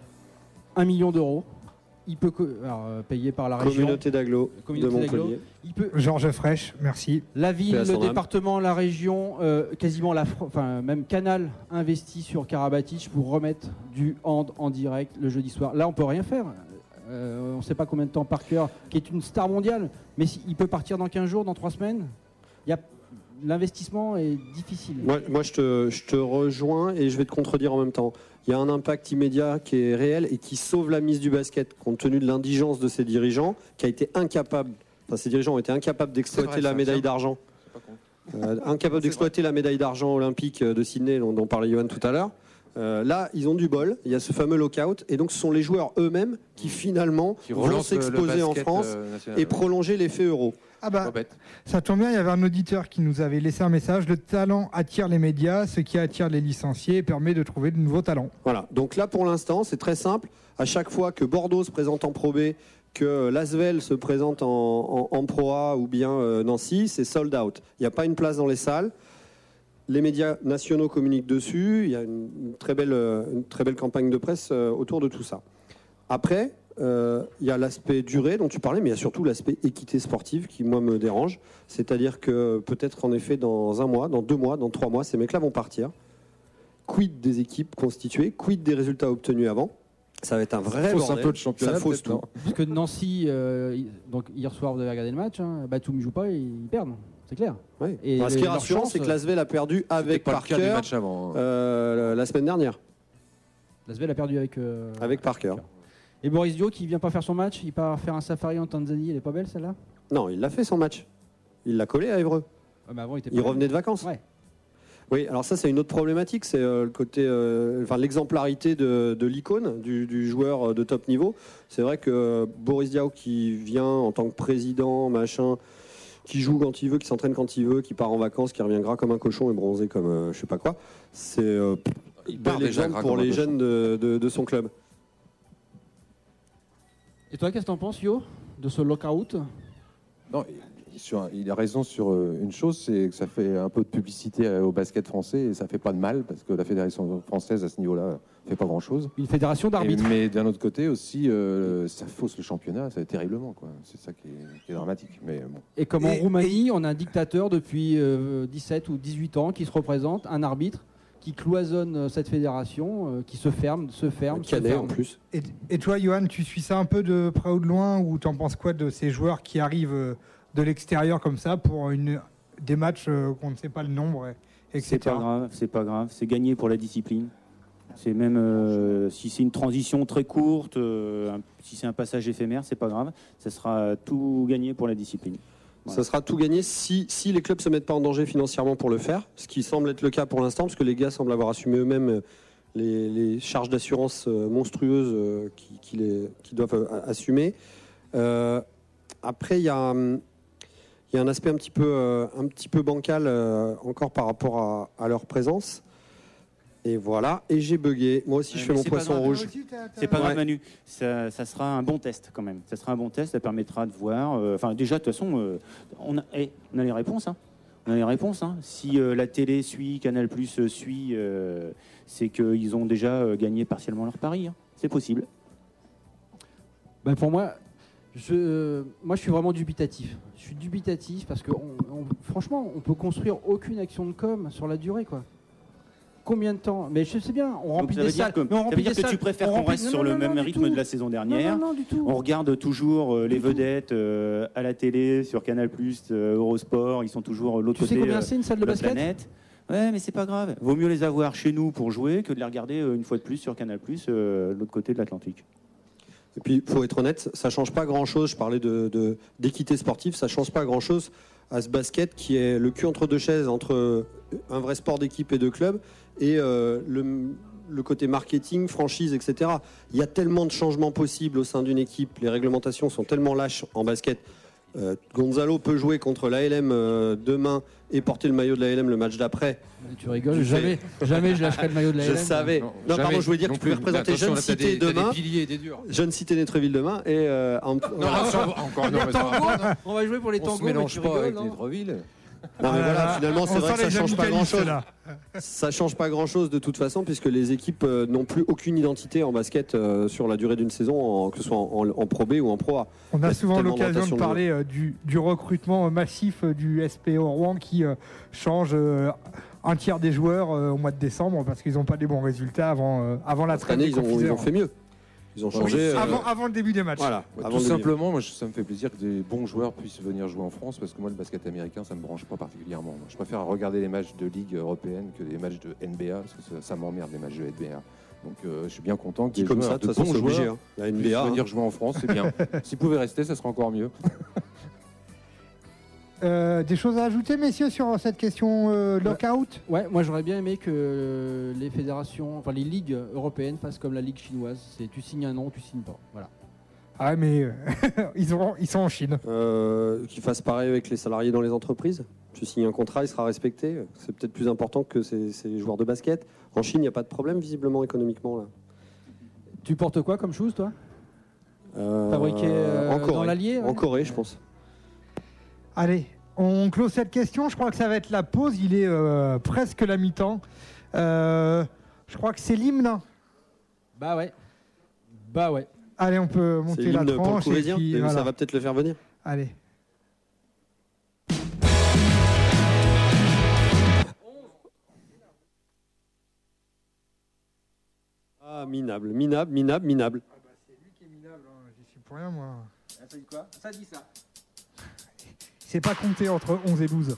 un million d'euros. Il peut co- alors, euh, payer par la région. Communauté d'agglo de Communauté d'agglo. Montpellier. Il peut Georges Fraîche, merci. la ville, Paix à le son âme. département, la région, euh, quasiment la, Fr- enfin même Canal investit sur Karabatic pour remettre du hand en direct le jeudi soir. Là, on peut rien faire. Euh, on ne sait pas combien de temps Parker, qui est une star mondiale, mais si- il peut partir dans quinze jours, dans trois semaines. Il y a l'investissement est difficile. Moi, moi je, te, je te rejoins et je vais te contredire en même temps. Il y a un impact immédiat qui est réel et qui sauve la mise du basket compte tenu de l'indigence de ses dirigeants, qui a été incapable, enfin ces dirigeants ont été incapables d'exploiter vrai, la ça, médaille tiens. d'argent. C'est pas con. Euh, incapable d'exploiter la médaille d'argent olympique de Sydney dont, dont parlait Johan tout à l'heure. Euh, là, ils ont du bol, il y a ce fameux lockout, et donc ce sont les joueurs eux-mêmes qui finalement Qui vont relance le- le s'exposer en basket, France euh, national. et prolonger l'effet euro. Ah bah, Pas bête. ça tombe bien, il y avait un auditeur qui nous avait laissé un message. Le talent attire les médias, ce qui attire les licenciés et permet de trouver de nouveaux talents. Voilà, donc là pour l'instant c'est très simple, à chaque fois que Bordeaux se présente en Pro B, que l'Asvel se présente en, en- en Pro A ou bien euh, Nancy, c'est sold out. Il n'y a pas une place dans les salles. Les médias nationaux communiquent dessus. Il y a une, une très, belle, euh, une très belle campagne de presse euh, autour de tout ça. Après, euh, il y a l'aspect durée dont tu parlais, mais il y a surtout l'aspect équité sportive qui, moi, me dérange. C'est-à-dire que peut-être, en effet, dans un mois, dans deux mois, dans trois mois, ces mecs-là vont partir. Quid des équipes constituées? Quid des résultats obtenus avant? Ça va être un vrai fausse un bordel. peu le championnat, Ça fausse peut-être, tout. non Parce que Nancy, euh, il- donc hier soir vous avez regardé le match, hein, Batum ne joue pas et ils perdent, c'est clair. Ouais. Et Enfin, ce qui est leur rassurant, chance, c'est que l'Asvel a perdu avec pas le cas Parker du match avant, hein. euh, la semaine dernière. L'Asvel a perdu avec. euh, Avec Parker. Et Boris Dio qui vient pas faire son match, il part faire un safari en Tanzanie, elle est pas belle celle-là? Non, il l'a fait son match. Il l'a collé à Évreux. Ah, mais avant, il était Il pas revenait là. de vacances. Ouais. Oui, alors ça c'est une autre problématique, c'est euh, le côté, euh, enfin l'exemplarité de, de l'icône du, du joueur de top niveau. C'est vrai que euh, Boris Diaw qui vient en tant que président, machin, qui joue quand il veut, qui s'entraîne quand il veut, qui part en vacances, qui revient gras comme un cochon et bronzé comme euh, je sais pas quoi. C'est euh, Il part bel déjà exemple gras pour comme un les cochon. jeunes de, de- de son club. Et toi, qu'est-ce que t'en penses, Yo, de ce lockout? Non, sur un- il a raison sur euh, une chose, c'est que ça fait un peu de publicité euh, au basket français et ça fait pas de mal parce que la fédération française à ce niveau-là fait pas grand-chose. Une fédération d'arbitres. Et- Mais d'un autre côté aussi, euh, ça fausse le championnat, ça terriblement quoi. C'est ça qui est, qui est dramatique. Mais bon. Et comme en Et- Roumanie, on a un dictateur depuis euh, dix-sept ou dix-huit ans qui se représente, un arbitre qui cloisonne euh, cette fédération, euh, qui se ferme, se ferme, se Cadet ferme. en plus. Et, et toi, Johan, tu suis ça un peu de près ou de loin, ou t'en penses quoi de ces joueurs qui arrivent euh, de l'extérieur comme ça pour une, des matchs euh, qu'on ne sait pas le nombre, et- et C'est cetera. pas grave, c'est pas grave, c'est gagné pour la discipline. C'est même euh, si c'est une transition très courte, euh, un- si c'est un passage éphémère, c'est pas grave. Ça sera tout gagné pour la discipline. Ça sera tout gagné si, si les clubs se mettent pas en danger financièrement pour le faire, ce qui semble être le cas pour l'instant, parce que les gars semblent avoir assumé eux-mêmes euh, les, les charges d'assurance euh, monstrueuses euh, qui, qui les- qui doivent euh, assumer. Euh, après, il y a, hum, il y a un aspect un petit peu, euh, un petit peu bancal euh, encore par rapport à, à leur présence. Et voilà, et j'ai bugué. Moi aussi, Ouais, je mais fais mon c'est pas poisson grave. rouge. C'est pas grave, Ouais. Manu. Ça, ça sera un bon test quand même. Ça sera un bon test. Ça permettra de voir. euh, Enfin, déjà, de toute façon, euh, on, a, eh, on a les réponses. Hein. On a les réponses. Hein. Si euh, la télé suit, Canal Plus euh, suit, euh, c'est qu'ils ont déjà euh, gagné partiellement leur pari. Hein. C'est possible. Ben, pour moi, je, euh, moi, je suis vraiment dubitatif. Je suis dubitatif parce que, on- on- franchement, on peut construire aucune action de com sur la durée, quoi. Combien de temps? Mais je sais bien, on Donc, remplit ça des veut dire salles. que, mais on ça veut remplit dire des que tu salles. préfères On qu'on remplit- reste non, sur non, le non, même du rythme tout. de la saison dernière. Non, non, non, du tout. On regarde toujours euh, les vedettes euh, à la télé, sur Canal Plus, euh, Eurosport. Ils sont toujours de l'autre Tu sais côté combien euh, c'est une salle de la basket? planète. Ouais, mais c'est pas grave. Vaut mieux les avoir chez nous pour jouer que de les regarder euh, une fois de plus sur Canal Plus, euh, de l'autre côté de l'Atlantique. Et puis, il faut être honnête, ça change pas grand-chose. Je parlais de, de- d'équité sportive, ça change pas grand-chose à ce basket qui est le cul entre deux chaises, entre un vrai sport d'équipe et de club, et euh, le, le côté marketing, franchise, et cetera. Il y a tellement de changements possibles au sein d'une équipe, les réglementations sont tellement lâches en basket. Euh, Gonzalo peut jouer contre l'A L M euh, demain et porter le maillot de l'A L M le match d'après. Tu rigoles, jamais, jamais je lâcherai le maillot de la Je L M. savais. Non, Non, jamais. pardon, je voulais dire que Non tu pouvais plus. représenter Attention, Jeune là, t'as Cité des- t'as des demain. piliers et des durs. Jeune Cité Nétreville demain. Et euh, en- Non, encore, non, mais ça va pas, non. On va jouer pour les On tangos. se mélange mais tu pas rigoles, avec non les Dreville. Non mais Ah là voilà, là, finalement on c'est vrai sent que ça les change pas jeunes grand chose. mutualistes, là. Ça change pas grand chose de toute façon puisque les équipes euh, n'ont plus aucune identité en basket euh, sur la durée d'une saison, en- que ce soit en, en Pro B ou en Pro A. On Il y a souvent tellement l'occasion rotation de parler euh, du, du recrutement massif euh, du S P O Rouen qui euh, change euh, un tiers des joueurs euh, au mois de décembre parce qu'ils n'ont pas des bons résultats avant, euh, avant la Cette trêve année des ils ont, ils confiseurs. ont fait mieux. Ils ont Oui, changé. euh, avant, avant le début des matchs. Voilà. Ouais, avant tout le début. simplement, moi, je- ça me fait plaisir que des bons joueurs puissent venir jouer en France parce que moi, le basket américain, ça me branche pas particulièrement. Je préfère regarder les matchs de Ligue européenne que les matchs de N B A parce que ça, ça m'emmerde les matchs de N B A. Donc, euh, je suis bien content que Dit des comme joueurs, ça, de de toute façon, bons c'est obligé, joueurs, hein. La N B A, puissent venir hein. jouer en France, c'est bien. S'ils pouvaient rester, ça serait encore mieux. Euh, des choses à ajouter, messieurs, sur cette question euh, lockout? Ouais, moi j'aurais bien aimé que euh, les fédérations, enfin les ligues européennes fassent comme la ligue chinoise. C'est tu signes un an, tu signes pas. Voilà. Ah mais euh, ils, auront, ils sont en Chine. Euh, Qu'ils fassent pareil avec les salariés dans les entreprises. Tu signes un contrat, il sera respecté. C'est peut-être plus important que ces, ces joueurs de basket. En Chine, il n'y a pas de problème visiblement économiquement là. Tu portes quoi comme chose, toi? Euh, Fabriqué euh, en Corée. dans l'Allier, ouais. En Corée, je pense. Allez, on clôt cette question. Je crois que ça va être la pause. Il est euh, presque la mi-temps. Euh, je crois que c'est l'hymne. Bah ouais. Bah ouais. Allez, on peut C'est monter la l'hymne pour le tranche. et Courésien. puis, et voilà. Ça va peut-être le faire venir. Allez. Ah, minable, minable, minable, minable. J'y suis pour rien, moi. Ça dit quoi? Ça dit ça. C'est pas compté entre onze et douze.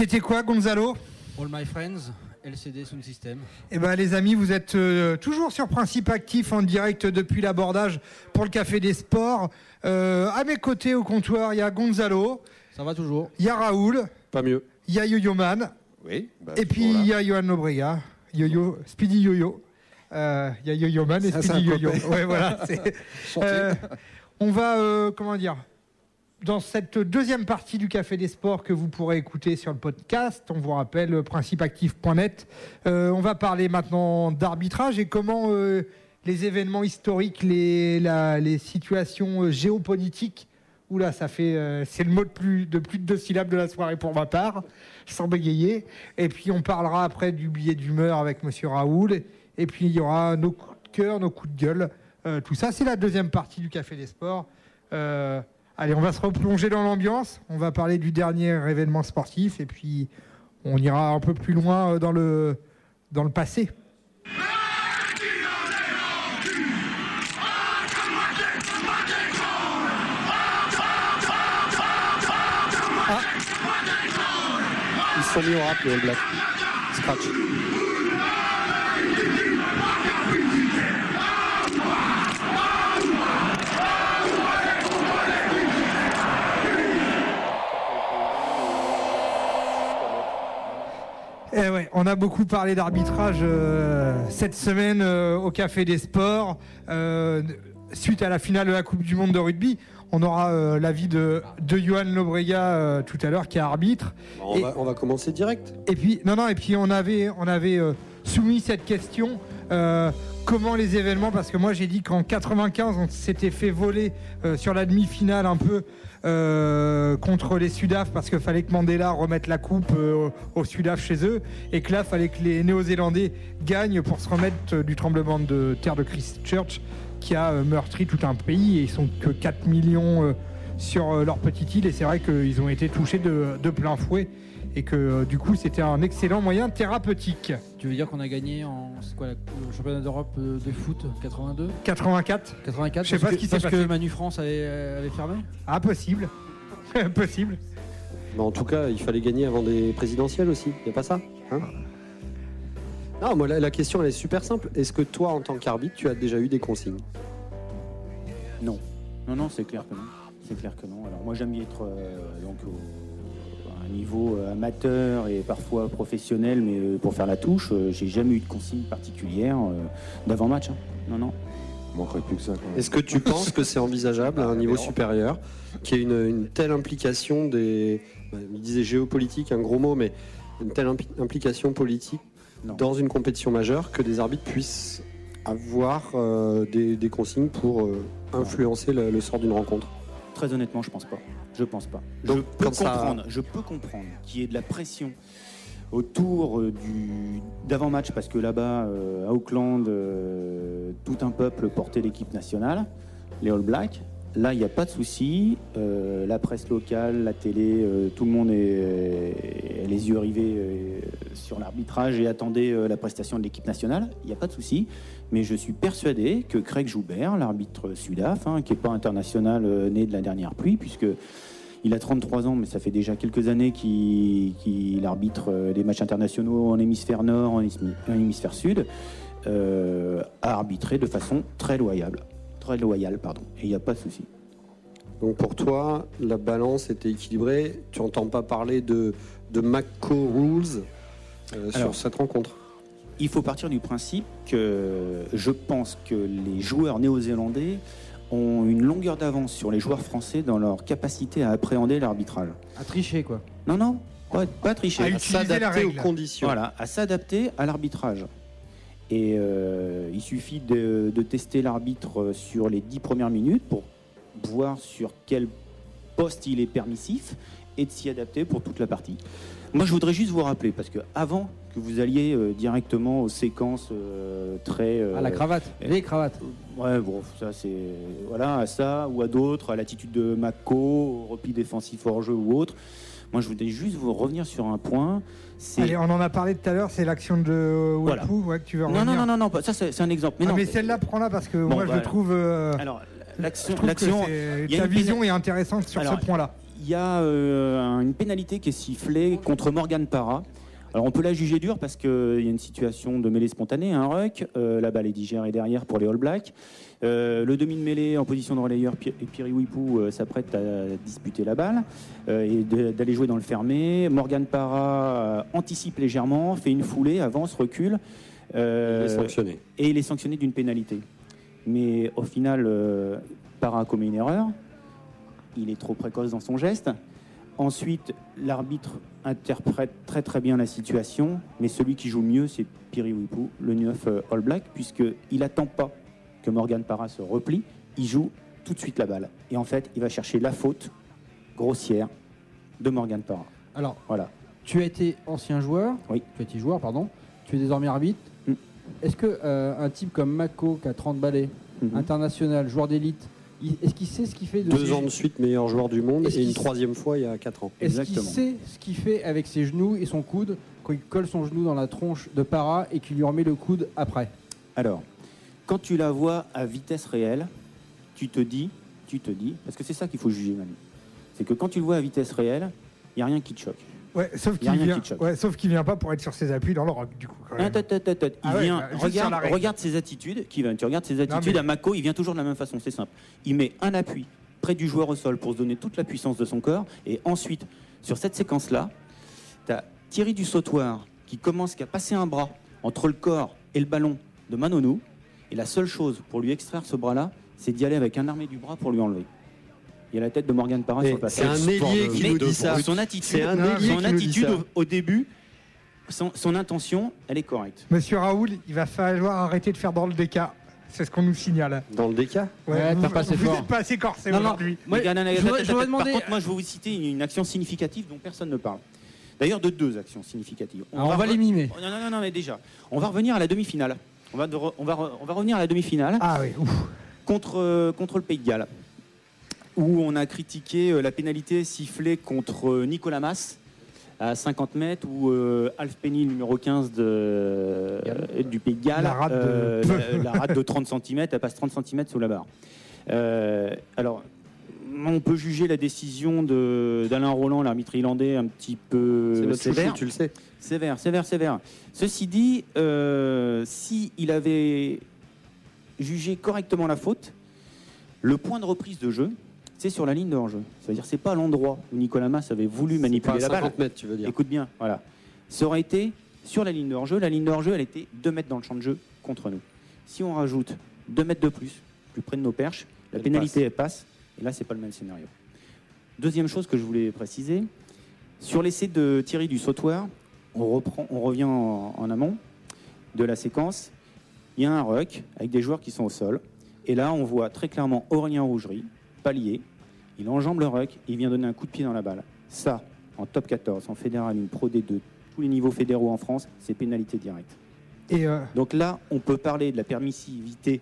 C'était quoi, Gonzalo? All My Friends, L C D Sound System. Eh ben les amis, vous êtes euh, toujours sur Principe Actif en direct depuis l'abordage pour le Café des Sports. Euh, à mes côtés au comptoir, il y a Gonzalo. Ça va toujours. Il y a Raoul. Pas mieux. Il y a Yo-Yo Man. Oui. Bah, et puis il y a Johan Lobrega. Yo-Yo, Speedy Yo-Yo. Euh, Il y a Yo-Yo Man et Ça, Speedy c'est un Yo-Yo. copain. Ouais, voilà. c'est- Euh, on va, euh, comment dire, dans cette deuxième partie du Café des Sports que vous pourrez écouter sur le podcast, on vous rappelle euh, principe actif point net. Euh, on va parler maintenant d'arbitrage et comment euh, les événements historiques, les, la- les situations euh, géopolitiques. Oula, ça fait, euh, c'est le mot de plus, de plus de deux syllabes de la soirée pour ma part, sans bégayer. Et puis on parlera après du billet d'humeur avec Monsieur Raoul. Et puis il y aura nos coups de cœur, nos coups de gueule. Euh, tout ça, c'est la deuxième partie du Café des Sports. Euh, allez, on va se replonger dans l'ambiance. On va parler du dernier événement sportif. Et puis on ira un peu plus loin euh, dans le, dans le passé. Ils se sont mis au rap, les All Blacks. Scratch. Eh ouais, on a beaucoup parlé d'arbitrage euh, cette semaine euh, au Café des Sports. Euh, suite à la finale de la Coupe du Monde de rugby, on aura euh, l'avis de, de Johan Lobrega euh, tout à l'heure qui est arbitre. On, et, va, on va commencer direct. et puis non non et puis on avait on avait euh, soumis cette question. Euh, comment les événements, parce que moi j'ai dit qu'en quatre-vingt-quinze on s'était fait voler euh, sur la demi-finale un peu euh, contre les Sudaf parce qu'il fallait que Mandela remette la coupe euh, aux Sudaf chez eux et que là fallait que les Néo-Zélandais gagnent pour se remettre euh, du tremblement de terre de Christchurch qui a euh, meurtri tout un pays et ils sont que quatre millions euh, sur euh, leur petite île et c'est vrai qu'ils ont été touchés de, de plein fouet et que euh, du coup c'était un excellent moyen thérapeutique. Tu veux dire qu'on a gagné en c'est quoi, la- le championnat d'Europe euh, de foot quatre-vingt-deux quatre-vingt-quatre. quatre-vingt-quatre. Je sais pas parce ce qui que- s'est Parce que passé. Manu France avait, euh, avait fermé. Ah, possible. Possible. Mais en tout cas, il fallait gagner avant des présidentielles aussi. Il n'y a pas ça hein Non, moi, la, la question, elle est super simple. Est-ce que toi, en tant qu'arbitre, tu as déjà eu des consignes? Non. Non, non, c'est clair que non. C'est clair que non. Alors moi, j'aime y être euh, donc au, à un niveau euh, amateur et parfois professionnel, mais euh, pour faire la touche, euh, j'ai jamais eu de consigne particulière euh, d'avant-match. hein. Non, non. Il manquerait plus que ça. Est-ce que tu penses que c'est envisageable à un niveau supérieur qu'il y ait une, une telle implication des... bah, il disait géopolitique, un gros mot, mais une telle impli- implication politique Non. dans une compétition majeure que des arbitres puissent avoir euh, des, des consignes pour euh, influencer le, le sort d'une rencontre? Très honnêtement, je pense pas. Je pense pas. Donc, je peux quand ça- comprendre. Je peux comprendre qu'il y ait de la pression autour euh, du d'avant-match parce que là-bas, euh, à Auckland, euh, tout un peuple portait l'équipe nationale, les All Blacks. Là, il n'y a pas de souci. Euh, la presse locale, la télé, euh, tout le monde est, est les yeux rivés euh, sur l'arbitrage et attendait euh, la prestation de l'équipe nationale. Il n'y a pas de souci. Mais je suis persuadé que Craig Joubert, l'arbitre sudaf, hein, qui n'est pas international euh, né de la dernière pluie, puisque il a trente-trois ans, mais ça fait déjà quelques années qu'il qu'il arbitre euh, des matchs internationaux en hémisphère nord, en hémisphère, en hémisphère sud, euh, a arbitré de façon très loyale. Très loyale, pardon. Et il n'y a pas de souci. Donc pour toi, la balance était équilibrée. Tu n'entends pas parler de, de McCo Rules euh, sur Alors, cette rencontre? Il faut partir du principe que je pense que les joueurs néo-zélandais ont une longueur d'avance sur les joueurs français dans leur capacité à appréhender l'arbitrage. À tricher, quoi. Non, non, pas, pas tricher. À À utiliser la s'adapter règle. aux conditions. Voilà, à s'adapter à l'arbitrage. Et euh, il suffit de, de tester l'arbitre sur les dix premières minutes pour voir sur quel poste il est permissif et de s'y adapter pour toute la partie. Moi, je voudrais juste vous rappeler, parce que avant que vous alliez euh, directement aux séquences euh, très... euh, À la cravate, les cravates. Ouais, bon, ça c'est... Voilà, à ça ou à d'autres, à l'attitude de Mako, au repli défensif hors jeu ou autre. Moi, je voudrais juste vous revenir sur un point. C'est... Allez, on en a parlé tout à l'heure, c'est l'action de Voilà. Wepou, ouais, que tu veux Non, revenir. non, non, non, non, pas- ça c'est, c'est un exemple. Mais Ah, non, mais celle-là, prends-la parce que Bon, moi je bah, le trouve. euh, Alors, je l'action, trouve que l'action, c'est- il y a ta une vision pénal- est intéressante sur Alors, ce point-là. il y a euh, une pénalité qui est sifflée contre Morgan Parra. Alors on peut la juger dure parce qu'il y a une situation de mêlée spontanée, un ruck, euh, la balle est digérée derrière pour les All Blacks. Euh, le demi de mêlée en position de relayeur, et Piri Wipou euh, s'apprête à disputer la balle euh, et de, d'aller jouer dans le fermé. Morgan Parra euh, anticipe légèrement, fait une foulée, avance, recule. Euh, il est sanctionné. Et il est sanctionné d'une pénalité. Mais au final, euh, Parra commet une erreur. Il est trop précoce dans son geste. Ensuite, l'arbitre interprète très très bien la situation, mais celui qui joue le mieux, c'est Piri Wipou, le neuf euh, All Black, puisqu'il n'attend pas que Morgan Parra se replie, il joue tout de suite la balle. Et en fait, il va chercher la faute grossière de Morgan Parra. Alors, voilà. Tu as été ancien joueur, oui. petit joueur, pardon, tu es désormais arbitre. Mm. Est-ce que euh, un type comme Mako, qui a trente balais, mm-hmm. international, joueur d'élite, est-ce qu'il sait ce qu'il fait de Deux ses... ans de suite meilleur joueur du monde est-ce et une qu'il... troisième fois il y a quatre ans. Est-ce Exactement. qu'il sait ce qu'il fait avec ses genoux et son coude quand il colle son genou dans la tronche de Parra et qu'il lui remet le coude après? Alors, quand tu la vois à vitesse réelle, tu te dis, tu te dis, parce que c'est ça qu'il faut juger, Manu, c'est que quand tu le vois à vitesse réelle, il n'y a rien qui te choque. Ouais, sauf qu'il vient, ouais, sauf qu'il vient pas pour être sur ses appuis dans le rock, du coup. Quand même. Ah, tête, tête, tête. Il ah vient, ouais, regarde, regarde ses attitudes. Qui va, tu regardes ses attitudes non, mais... à Mako, il vient toujours de la même façon. C'est simple. Il met un appui près du joueur au sol pour se donner toute la puissance de son corps, et ensuite, sur cette séquence-là, tu as Thierry du Sautoir qui commence, qui a passé un bras entre le corps et le ballon de Manonou, et la seule chose pour lui extraire ce bras-là, c'est d'y aller avec un armé du bras pour lui enlever. Il y a la tête de Morgan Parra sur le passage. C'est un ailier qui nous dit ça. Son attitude, c'est un ailier son attitude au, au début, son, son intention, elle est correcte. Monsieur Raoul, il va falloir arrêter de faire dans le D K. C'est ce qu'on nous signale. Dans le D K ? Ouais, ouais vous, pas assez vous fort. n'êtes pas assez corsé non, aujourd'hui. Non, ouais, non, non, je voudrais, je voudrais Par demander... contre, moi, je vais vous citer une, une action significative dont personne ne parle. D'ailleurs, de deux actions significatives. On, Alors, va, on va les mimer. Non, non, non, non, mais déjà. On va revenir à la demi-finale. On va, de, on va, on va revenir à la demi-finale. Ah oui, ouf. Contre, euh, contre le Pays de Galles, où on a critiqué euh, la pénalité sifflée contre euh, Nicolas Mas à cinquante mètres, où euh, Alf Penny, numéro quinze de, euh, du Pays de Galles, la rate de, euh, la, la rate de trente centimètres, elle passe trente centimètres sous la barre. Euh, alors, on peut juger la décision de, d'Alain Roland, l'arbitre irlandais, un petit peu c'est notre sévère. Chouchou, tu le sais. Sévère, sévère, sévère. Ceci dit, euh, si il avait jugé correctement la faute, le point de reprise de jeu, c'est sur la ligne de hors-jeu. C'est-à-dire, c'est pas l'endroit où Nicolas Mas avait voulu c'est manipuler la balle. cinquante mètres, tu veux dire. Écoute bien, voilà. Ça aurait été sur la ligne de hors-jeu. La ligne de hors-jeu, elle était deux mètres dans le champ de jeu contre nous. Si on rajoute deux mètres de plus, plus près de nos perches, la elle pénalité, passe. elle passe. Et là, c'est pas le même scénario. Deuxième chose que je voulais préciser, sur l'essai de Thierry du Sautoir, on, reprend, on revient en, en amont de la séquence. Il y a un ruck avec des joueurs qui sont au sol. Et là, on voit très clairement Aurélien Rougerie, palier. Il enjambe le ruck, il vient donner un coup de pied dans la balle. Ça, en top quatorze, en fédéral, une pro D deux, tous les niveaux fédéraux en France, c'est pénalité directe. Et euh... Donc là, on peut parler de la permissivité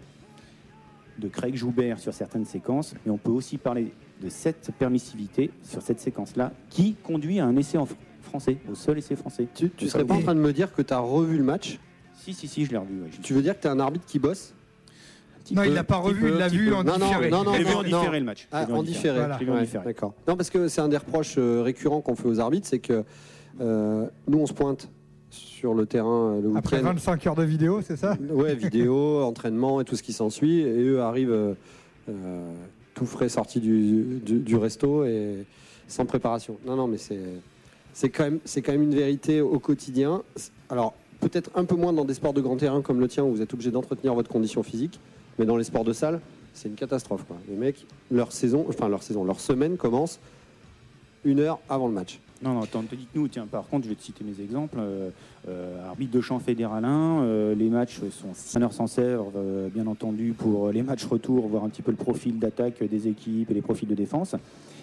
de Craig Joubert sur certaines séquences, mais on peut aussi parler de cette permissivité sur cette séquence-là qui conduit à un essai en français, au seul essai français. Tu ne serais pas en train de me dire que tu as revu le match ? Si, si, si, je l'ai revu. Ouais, tu veux dire que tu es un arbitre qui bosse ? Non, peu, il l'a pas revu, peu, il l'a vu peu. en non, différé. Non, non, non, il l'a vu en différé non. le match. Ah, en différé. Voilà. Ouais, d'accord. Non, parce que c'est un des reproches euh, récurrents qu'on fait aux arbitres, c'est que euh, nous, on se pointe sur le terrain euh, le week-end. Après vingt-cinq heures de vidéo, c'est ça ? Ouais, vidéo, entraînement et tout ce qui s'ensuit. Et eux arrivent euh, euh, tout frais sortis du, du, du resto et sans préparation. Non, non, mais c'est, c'est, quand même, c'est quand même une vérité au quotidien. Alors, peut-être un peu moins dans des sports de grand terrain comme le tien, où vous êtes obligé d'entretenir votre condition physique. Mais dans les sports de salle, c'est une catastrophe, quoi. Les mecs, leur saison, enfin leur saison, leur semaine commence une heure avant le match. Non, non, attends, dites-nous, tiens, par contre, je vais te citer mes exemples. Euh, euh, arbitre de champ fédéralin, euh, les matchs sont une heure s'en servent, euh, bien entendu, pour les matchs retour, voir un petit peu le profil d'attaque des équipes et les profils de défense.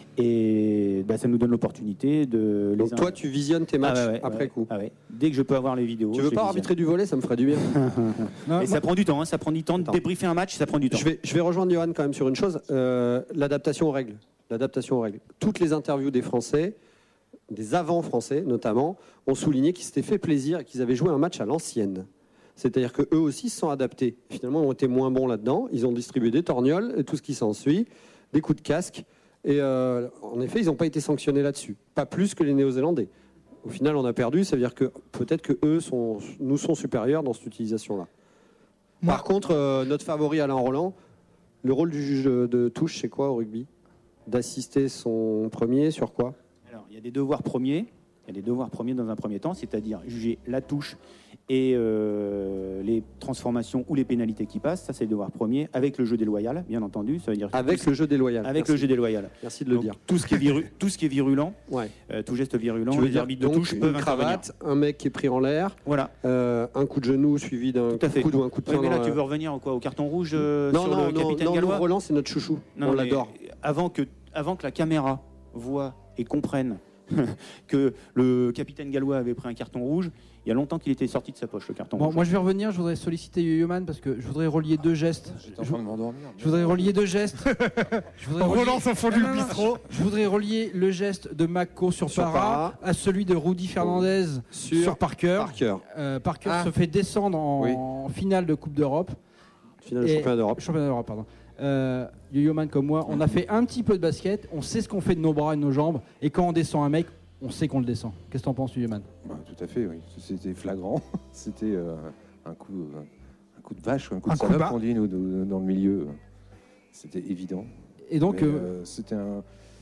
Et bah, ça nous donne l'opportunité de... Donc les toi, tu visionnes tes matchs ah ouais, ouais, après ouais, coup ah ouais. Dès que je peux avoir les vidéos. Tu veux pas arbitrer du volley, ça me ferait du bien. non, Et ça prend du temps, hein, ça prend du temps. Attends. De débriefer un match, ça prend du temps. Je vais, je vais rejoindre Johan quand même sur une chose, euh, l'adaptation aux règles. L'adaptation aux règles. Toutes les interviews des Français, des avant-Français notamment, ont souligné qu'ils s'étaient fait plaisir et qu'ils avaient joué un match à l'ancienne. C'est-à-dire qu'eux aussi se sont adaptés. Finalement, ils ont été moins bons là-dedans. Ils ont distribué des torgnoles, et tout ce qui s'ensuit, des coups de casque. Et euh, en effet, ils n'ont pas été sanctionnés là-dessus. Pas plus que les Néo-Zélandais. Au final, on a perdu. Ça veut dire que peut-être que eux sont, nous sont supérieurs dans cette utilisation-là. Moi- Par contre, euh, notre favori Alain Roland, le rôle du juge de touche, c'est quoi au rugby? D'assister son premier sur quoi? Alors, il y a des devoirs premiers. Il y a des devoirs premiers dans un premier temps, c'est-à-dire juger la touche et euh, les transformations ou les pénalités qui passent. Ça, c'est le devoir premier, avec le jeu déloyal, bien entendu. Ça veut dire Avec tout- le jeu déloyal. Avec Merci. le jeu déloyal. Merci de le Donc, dire. Tout ce qui est, viru- tout ce qui est virulent, Ouais. euh, tout geste virulent, Tu veux les dire arbitres de donc touche une peuvent intervenir. cravate, un mec qui est pris en l'air, Voilà. euh, un coup de genou suivi d'un Tout à fait. coup de ou un coup de Oui, poing. mais là, dans tu la- veux revenir au, quoi, au carton rouge euh, Non, sur non, le non, capitaine non, gallois Lou Roland, c'est notre chouchou. Non, On mais l'adore. Avant que, avant que la caméra voit et comprenne que le capitaine gallois avait pris un carton rouge, il y a longtemps qu'il était sorti de sa poche, le carton Bon, rouge. moi je vais revenir, je voudrais solliciter Yo-Yo-Man parce que je voudrais relier deux gestes. J'étais en train de m'endormir. Je voudrais relier deux gestes. Je voudrais On relier- relance au fond du Non, non, non. bistrot. Je voudrais relier le geste de Mako sur, Sur Parra, Parra. à celui de Rudy Fernandez sur, Sur Parker. Parker. Euh, Parker Ah. se fait descendre en, Oui. en finale de Coupe d'Europe. Finale de Et- championnat d'Europe. Championnat d'Europe, pardon. Euh, Yo-Yo-Man comme moi, on a fait un petit peu de basket, on sait ce qu'on fait de nos bras et de nos jambes, et quand on descend un mec, on sait qu'on le descend. Qu'est-ce que t'en penses, Yo-Yo-Man? Bah, tout à fait, oui. C'était flagrant. C'était euh, un, coup, un coup de vache, un coup Un de coup salope, bas. on dit nous, nous, dans le milieu. C'était évident. Et donc, Mais, euh, euh, c'était un.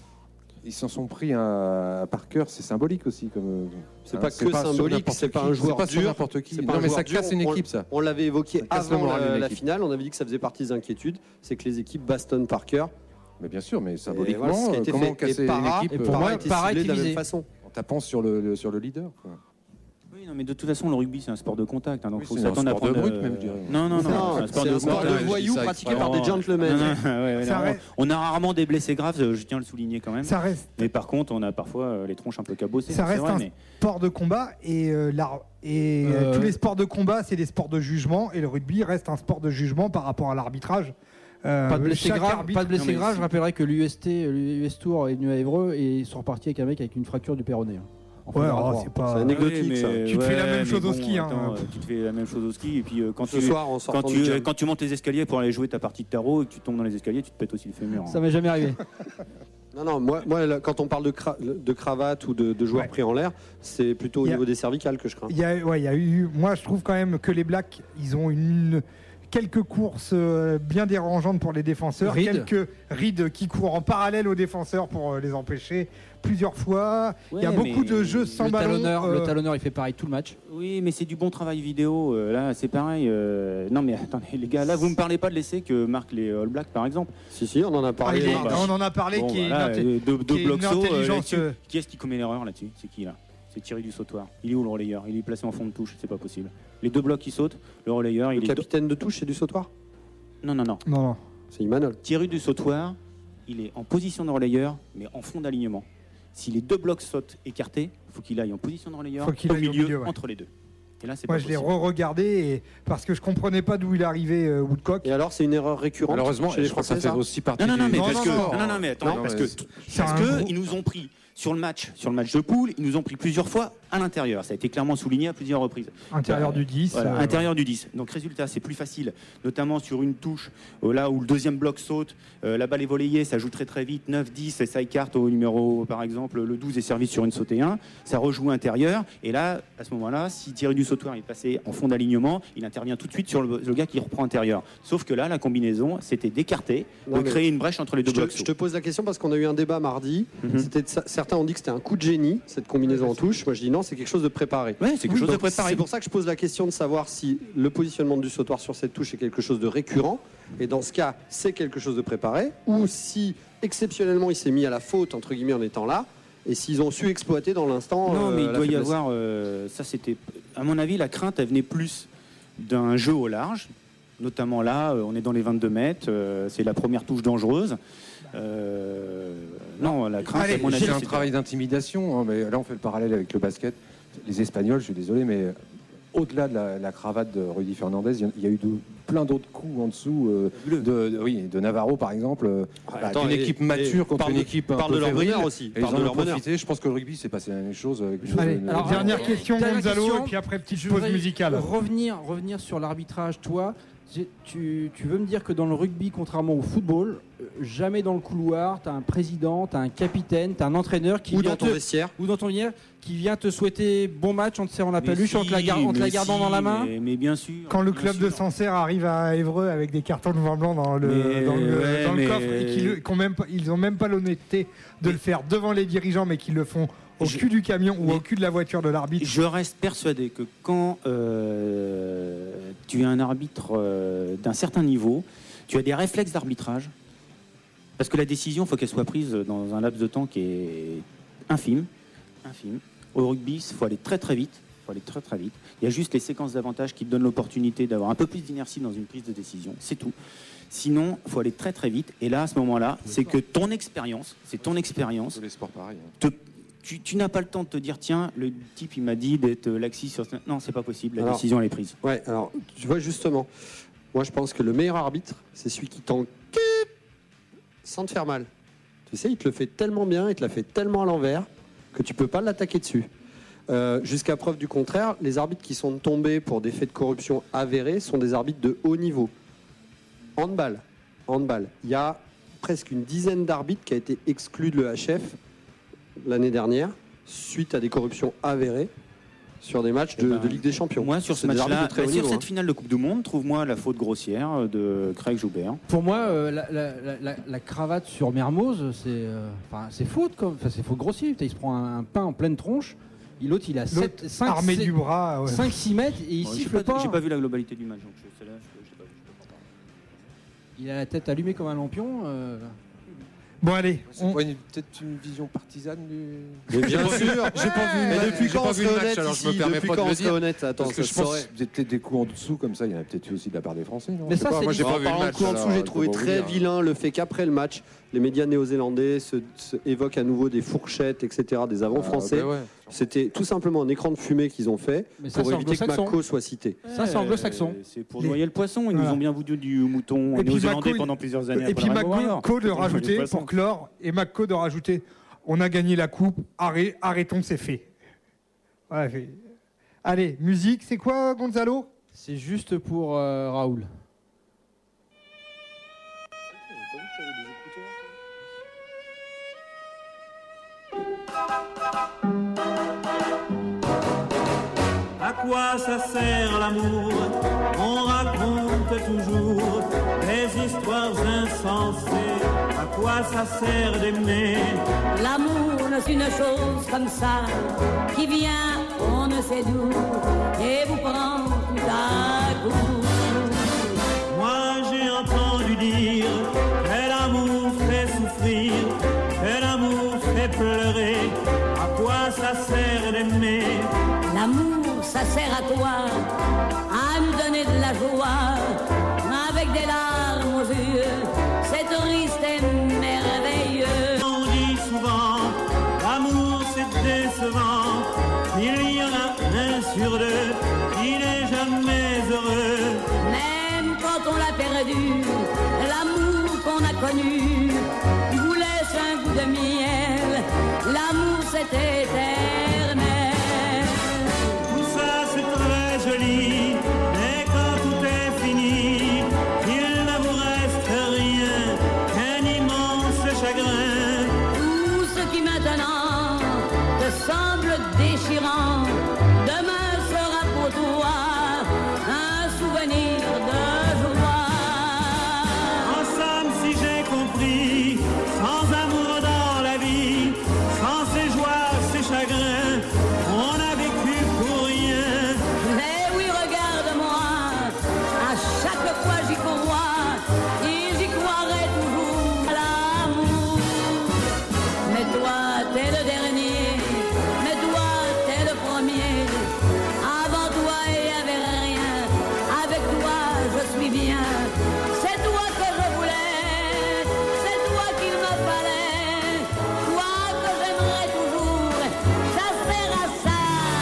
Ils s'en sont pris à, à Parker, c'est symbolique aussi. Comme, C'est hein, pas que sur symbolique, n'importe c'est pas qui, un joueur c'est pas sur dur. n'importe qui. C'est pas Non, un mais joueur ça casse dur. une On- équipe, ça. On l'avait évoqué Ça casse le avant moral la, d'une la équipe. finale, on avait dit que ça faisait partie des inquiétudes, c'est que les équipes bastonnent Parker. Mais bien sûr, mais Et symboliquement, voilà ce qui a euh, été comment fait. casser Et Parra, une équipe et pour euh, moi, Parra était Parra ciblé était de la même visé. façon. en tapant sur le, le- sur le leader, quoi. Oui, non, mais de toute façon, le rugby, c'est un sport de contact. Hein, donc Oui, faut c'est un s'attendre à sport de prendre, brut, euh, même, je dirais. Non, non, non, Non, c'est un sport c'est de un sport brut. de je dis voyous ça pratiqué exprès. par des gentlemen. Non, non, ouais, ouais, Ça non, reste- on a rarement des blessés graves, euh, je tiens à le souligner quand même. Ça reste, Mais par contre, on a parfois euh, les tronches un peu cabossées. ça c'est reste vrai, un mais- sport de combat et, euh, l'art- et euh, Euh, tous les sports de combat, c'est des sports de jugement et le rugby reste un sport de jugement par rapport à l'arbitrage. Euh, Pas de blessés chaque graves, arbitre- pas de blessés Non, mais graves. si- Je rappellerai que l'U S T, l'U S Tour est venu à Évreux et ils sont repartis avec un mec avec une fracture du péroné. hein, en Ouais, fédéral oh, trois. c'est pas. C'est anecdotique, Oui, mais ça. Tu te fais la ouais, même mais chose au bon, ski, hein. attends, euh, tu te fais la même chose au ski et puis euh, quand Ce tu soir, en quand sortant tu du gym. quand tu montes les escaliers pour aller jouer ta partie de tarot et que tu tombes dans les escaliers, tu te pètes aussi le fémur. hein. Ça m'est jamais arrivé. Non, non, moi, moi là, quand on parle de, cra- de cravate ou de, de joueurs Ouais. pris en l'air, c'est plutôt au Il y a- niveau des cervicales que je crains. Il y a, ouais, il y a eu. Moi, je trouve quand même que les Blacks, ils ont une quelques courses euh, bien dérangeantes pour les défenseurs, Reed. quelques rides qui courent en parallèle aux défenseurs pour euh, les empêcher plusieurs fois. il y a Ouais, beaucoup mais de jeux sans le, ballon. talonneur, euh, le talonneur, il fait pareil tout le match. Oui, mais c'est du bon travail vidéo. euh, là, c'est pareil. euh, Non, mais attendez, les gars, là, vous me parlez pas de l'essai que marquent les All Blacks, par exemple. Si, si, on en a ah, parlé. il est- mardi. on en a parlé Bon, qui est voilà, une inté- euh, deux, deux qui est une blocs sauts, euh, intelligence, là-dessus. euh, Qui est-ce qui commet l'erreur là-dessus? C'est qui là? C'est Thierry du Sautoir. Il est où le relayeur? Il est placé en fond de touche, c'est pas possible. Les deux blocs qui sautent, le relayeur, Le il est. capitaine de touche, c'est du sautoir. Non, non, non. Non, non. C'est Imanol. Thierry du Sautoir, il est en position de relayeur, mais en fond d'alignement. Si les deux blocs sautent écartés, il faut qu'il aille en position de relayeur, Faut qu'il au aille milieu, au milieu, ouais. entre les deux. Et là, c'est Moi, pas je l'ai possible. re-regardé et- parce que je comprenais pas d'où il arrivait, euh, Woodcock. Et alors, c'est une erreur récurrente Malheureusement, chez les je crois que ça Français, fait ça aussi partie Non, non, non, du mais Non, parce non, que. non. Non, non, mais attends, Non, parce mais que. c'est- c'est Parce un que gros- ils nous ont pris sur le match, sur le match de poule, ils nous ont pris plusieurs fois à l'intérieur. Ça a été clairement souligné à plusieurs reprises. Intérieur Voilà. du dix. Voilà, euh, intérieur du dix. Donc résultat, c'est plus facile, notamment sur une touche, euh, là où le deuxième bloc saute, euh, la balle est volleyée, ça joue très très vite, neuf dix, et ça écarte au numéro, par exemple, le douze est servi sur une sautée un, ça rejoue intérieur, et là, à ce moment-là, si Thierry du Sautoir est passé en fond d'alignement, il intervient tout de suite sur le, le gars qui reprend intérieur. Sauf que là, la combinaison, c'était d'écarter, Non, de mais- créer une brèche entre les deux Je te, blocs. je te pose la question parce qu'on a eu un débat mardi. Mhm. C'était de ça- certains ont dit que c'était un coup de génie, cette combinaison en touche. Moi, je dis non, c'est quelque chose de préparé. Ouais, c'est quelque Oui, chose de donc préparé. C'est pour ça que je pose la question de savoir si le positionnement du sautoir sur cette touche est quelque chose de récurrent. Et dans ce cas, c'est quelque chose de préparé. Ou si exceptionnellement il s'est mis à la faute, entre guillemets, en étant là. Et s'ils ont su exploiter dans l'instant. Non, euh, mais il la doit y faiblesse. avoir. euh, ça, c'était. À mon avis, la crainte, elle venait plus d'un jeu au large. Notamment là, euh, on est dans les vingt-deux mètres. euh, c'est la première touche dangereuse. Euh, non, la crainte, Allez, à mon avis, C'est un c'était- travail d'intimidation, hein, mais là on fait le parallèle avec le basket. Les Espagnols, je suis désolé, mais au-delà de la, la cravate de Rudy Fernandez, il y a- il y a eu de- plein d'autres coups en dessous. euh, de, de- oui, de Navarro par exemple, euh, bah, attends, d'une et- équipe et mature contre parle une de- équipe un parle peu de leur fébrile. meneur aussi, Et ils parle en de ont leur meneur. profité. Je pense que le rugby, c'est passé la même chose. avec les Allez, choses- alors, dernière euh, question, dernière Gonzalo, question. et puis après, petite Je pause voudrais musicale. Revenir, revenir sur l'arbitrage, toi. Tu, tu veux me dire que dans le rugby, contrairement au football, euh, jamais dans le couloir, tu as un président, tu as un capitaine, tu as un entraîneur qui Ou vient dans ton te, vestiaire. ou dans ton vestiaire, qui vient te souhaiter bon match en te serrant la Mais paluche, si, en te la, gar- en te la mais gardant si, dans la main. Mais, mais bien sûr. Quand le bien club de sûr. Sancerre arrive à Évreux avec des cartons de vin blanc dans le, Mais dans le, ouais, dans le mais- coffre et qu'ils qu'on même pas- ils n'ont même pas l'honnêteté de le faire devant les dirigeants, mais qu'ils le font au Je- cul du camion ou mais- au cul de la voiture de l'arbitre. Je reste persuadé que quand euh, tu es un arbitre euh, d'un certain niveau, tu as des réflexes d'arbitrage, parce que la décision, il faut qu'elle soit prise dans un laps de temps qui est infime. infime. Au rugby, il faut aller très très vite. faut aller très très vite. Il y a juste les séquences d'avantages qui te donnent l'opportunité d'avoir un peu plus d'inertie dans une prise de décision. C'est tout. Sinon, il faut aller très très vite. Et là, à ce moment-là, c'est que ton expérience, c'est ton expérience. Les sports pareil. hein. te- tu, tu n'as pas le temps de te dire, tiens, le type, il m'a dit d'être laxiste sur... ce- Non, c'est pas possible. La Alors, décision, elle est prise. Ouais, alors, tu vois, justement, moi, je pense que le meilleur arbitre, c'est celui qui t'en sans te faire mal. Tu sais, il te le fait tellement bien, il te l'a fait tellement à l'envers que tu peux pas l'attaquer dessus. Euh, jusqu'à preuve du contraire, les arbitres qui sont tombés pour des faits de corruption avérés sont des arbitres de haut niveau. Handball, handball. Il y a presque une dizaine d'arbitres qui a été exclus de l'E H F l'année dernière suite à des corruptions avérées sur des matchs de, Eh ben, de Ligue des Champions. Moi, sur ce C'est des arbitres match-là, de très bah, haut sur niveau, cette hein. finale de Coupe du Monde, trouve-moi la faute grossière de Craig Joubert. Pour moi, euh, la, la- la- la- la cravate sur Mermoz, c'est euh, enfin, c'est faute, comme, enfin, c'est faute grossier. Putain, il se prend un, un pain en pleine tronche. Et l'autre, il a L'autre, cinq armé du bras, ouais. cinq six mètres et il Bon, j'ai siffle pas, pas. j'ai pas vu la globalité du match, donc je, celle-là, je, je sais pas, je peux pas parler. Il a la tête allumée comme un lampion. euh. Bon, allez. C'est on- pas une- peut-être une vision partisane du. Mais bien sûr, j'ai pas vu. Mais le- depuis j'ai quand pas on vu serait le match, honnête alors je me ici permets Depuis pas de quand le on serait dire. honnête Attends, Parce que ça je se pense saurait. qu'il y a peut-être des coups en dessous comme ça. Il y en a peut-être eu aussi de la part des Français. Non Mais Je sais ça, pas, c'est moi j'ai des- pas En vu le parlant de match. coups en dessous, alors, j'ai je trouvé peux pas vous très dire. vilain le fait qu'après le match, les médias néo-zélandais se, se évoquent à nouveau des fourchettes, et cetera, des avants Ah, français. bah ouais. C'était tout simplement un écran de fumée qu'ils ont fait Mais ça, pour c'est éviter que anglo-saxon. Mako soit cité. Ça, c'est anglo-saxon. Euh, C'est pour Les- noyer le poisson. Ils Voilà. nous ont bien voulu du mouton Et puis néo-zélandais Mako, pendant plusieurs années. Et puis après le Rainbow Warrior. Mako de Pour noyer le rajouter, poisson. pour clore, et Mako de rajouter, on a gagné la coupe, arrêt- arrêtons, c'est fait. Voilà, fait. Allez, musique, c'est quoi, Gonzalo? C'est juste pour euh, Raoul. À quoi ça sert l'amour? On raconte toujours des histoires insensées. À quoi ça sert d'aimer? L'amour n'est une chose comme ça qui vient, on ne sait d'où, et vous prend tout à coup. Moi j'ai entendu dire que l'amour fait souffrir, que l'amour fait pleurer. À quoi ça sert d'aimer? L'amour, ça sert à quoi? À nous donner de la joie, avec des larmes aux yeux, c'est triste et merveilleux. On dit souvent, l'amour c'est décevant. Il y en a un sur deux qui n'est jamais heureux. Même quand on l'a perdu, l'amour qu'on a connu vous laisse un goût de miel. L'amour c'est éternel. Tout ça c'est très joli, mais quand tout est fini, il ne vous reste rien qu'un immense chagrin. Tout ce qui maintenant te semble déchirant, demain sera pour toi un souvenir de joie. En somme, si j'ai compris, sans amour dans la vie, sans ses joies, ses chagrins, on a vécu pour rien. Mais oui, regarde-moi, à chaque fois j'y crois, et j'y croirai toujours à l'amour. Mais toi, t'es le dernier, mais toi, t'es le premier. Avant toi, il n'y avait rien, avec toi, je suis bien. C'est toi que je voulais, c'est toi qu'il me fallait, toi que j'aimerais toujours, ça sert à ça,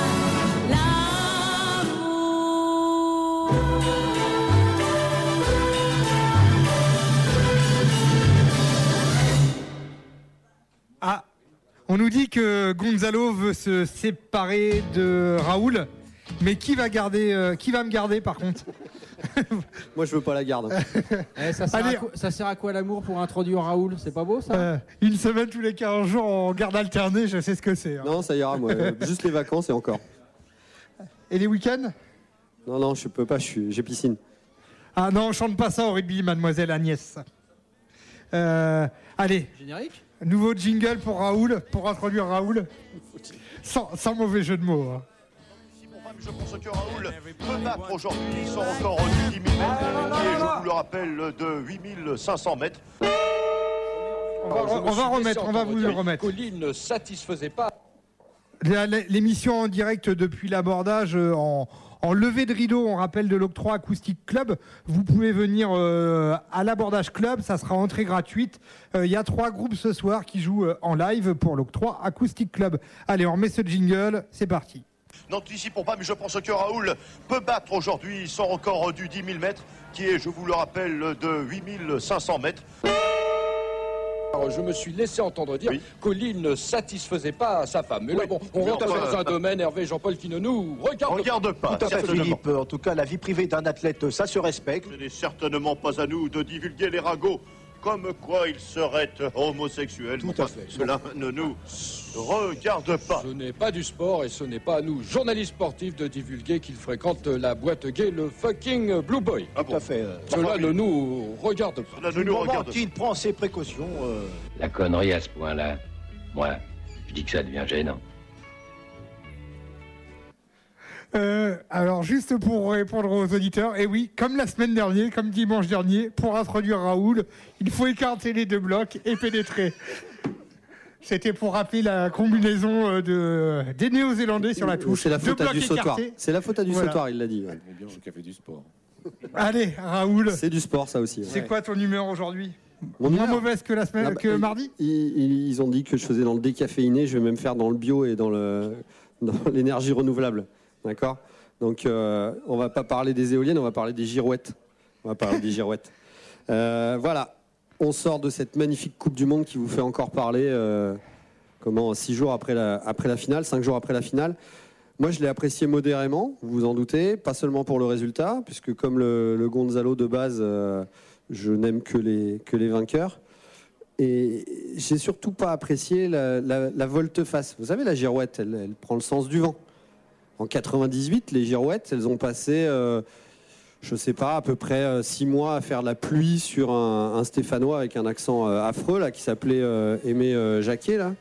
Ah, on nous dit que Gonzalo veut se séparer de Raoul, mais qui va garder, euh, qui va me garder par contre? Moi, je veux pas la garde. Eh, ça, sert à quoi, ça sert à quoi l'amour pour introduire Raoul? C'est pas beau ça? euh, Une semaine tous les quinze jours en garde alternée, je sais ce que c'est. Hein. Non, ça ira, moi. Juste les vacances et encore. Et les week-ends? Non, non, je peux pas, je suis, j'ai piscine. Ah non, on chante pas ça au rugby, mademoiselle Agnès. Euh, allez. Générique? Nouveau jingle pour Raoul, pour introduire Raoul. Sans, sans mauvais jeu de mots. Hein. Je pense que Raoul peut battre aujourd'hui son record du dix mille mètres, qui est, je vous le rappelle, de huit mille cinq cents mètres. On va, on va remettre, on va vous le remettre. Colline ne satisfaisait pas. L'émission en direct depuis l'abordage en, en levée de rideau, on rappelle de l'Octroi Acoustic Club. Vous pouvez venir euh, à l'abordage club, ça sera entrée gratuite. Il euh, y a trois groupes ce soir qui jouent euh, en live pour l'Octroi Acoustic Club. Allez, on remet ce jingle, c'est parti. N'anticipons pas, mais je pense que Raoul peut battre aujourd'hui son record du dix mille mètres, qui est, je vous le rappelle, de huit mille cinq cents mètres. Alors, je me suis laissé entendre dire oui. Colline ne satisfaisait pas sa femme. Mais oui. Là, bon, on mais rentre enfin, dans un domaine, Hervé Jean-Paul, qui ne nous regarde, regarde pas. Tout à fait, Philippe. En tout cas, la vie privée d'un athlète, ça se respecte. Ce n'est certainement pas à nous de divulguer les ragots comme quoi il serait homosexuel. Tout à fait. Cela ne nous regarde pas. Ce n'est pas du sport et ce n'est pas à nous, journalistes sportifs, de divulguer qu'il fréquente la boîte gay, le fucking Blue Boy. Ah bon. Tout à fait. Euh, Cela ne nous regarde pas. Cela ne nous regarde pas. Il prend ses précautions. Euh... La connerie à ce point-là, moi, je dis que ça devient gênant. Euh, alors, juste pour répondre aux auditeurs, et oui, comme la semaine dernière, comme dimanche dernier, pour introduire Raoul, il faut écarter les deux blocs et pénétrer. C'était pour rappeler la combinaison de, des Néo-Zélandais sur la touche. C'est la faute deux à du sautoir. écartés. C'est la faute à du Voilà. sautoir, il l'a dit. On est bien au café du sport. Allez, Raoul. C'est du sport, ça aussi. C'est ouais. quoi ton humeur aujourd'hui? Mon Moins humeur mauvaise que la semaine, Ah bah, que mardi. ils, ils ont dit que je faisais dans le décaféiné, je vais même faire dans le bio et dans le dans l'énergie renouvelable. D'accord? Donc, euh, on va pas parler des éoliennes, on va parler des girouettes. On va parler des girouettes. Euh, voilà, on sort de cette magnifique Coupe du Monde qui vous fait encore parler. Euh, comment six jours après la après la finale, cinq jours après la finale. Moi, je l'ai apprécié modérément, vous vous en doutez, pas seulement pour le résultat, puisque comme le, le Gonzalo de base, euh, je n'aime que les que les vainqueurs. Et j'ai surtout pas apprécié la, la, la volte-face. Vous savez, la girouette, elle, elle prend le sens du vent. En quatre-vingt-dix-huit, les girouettes, elles ont passé, euh, je sais pas, à peu près euh, six mois à faire la pluie sur un, un Stéphanois avec un accent euh, affreux là, qui s'appelait euh, Aimé euh, Jacquet. Là.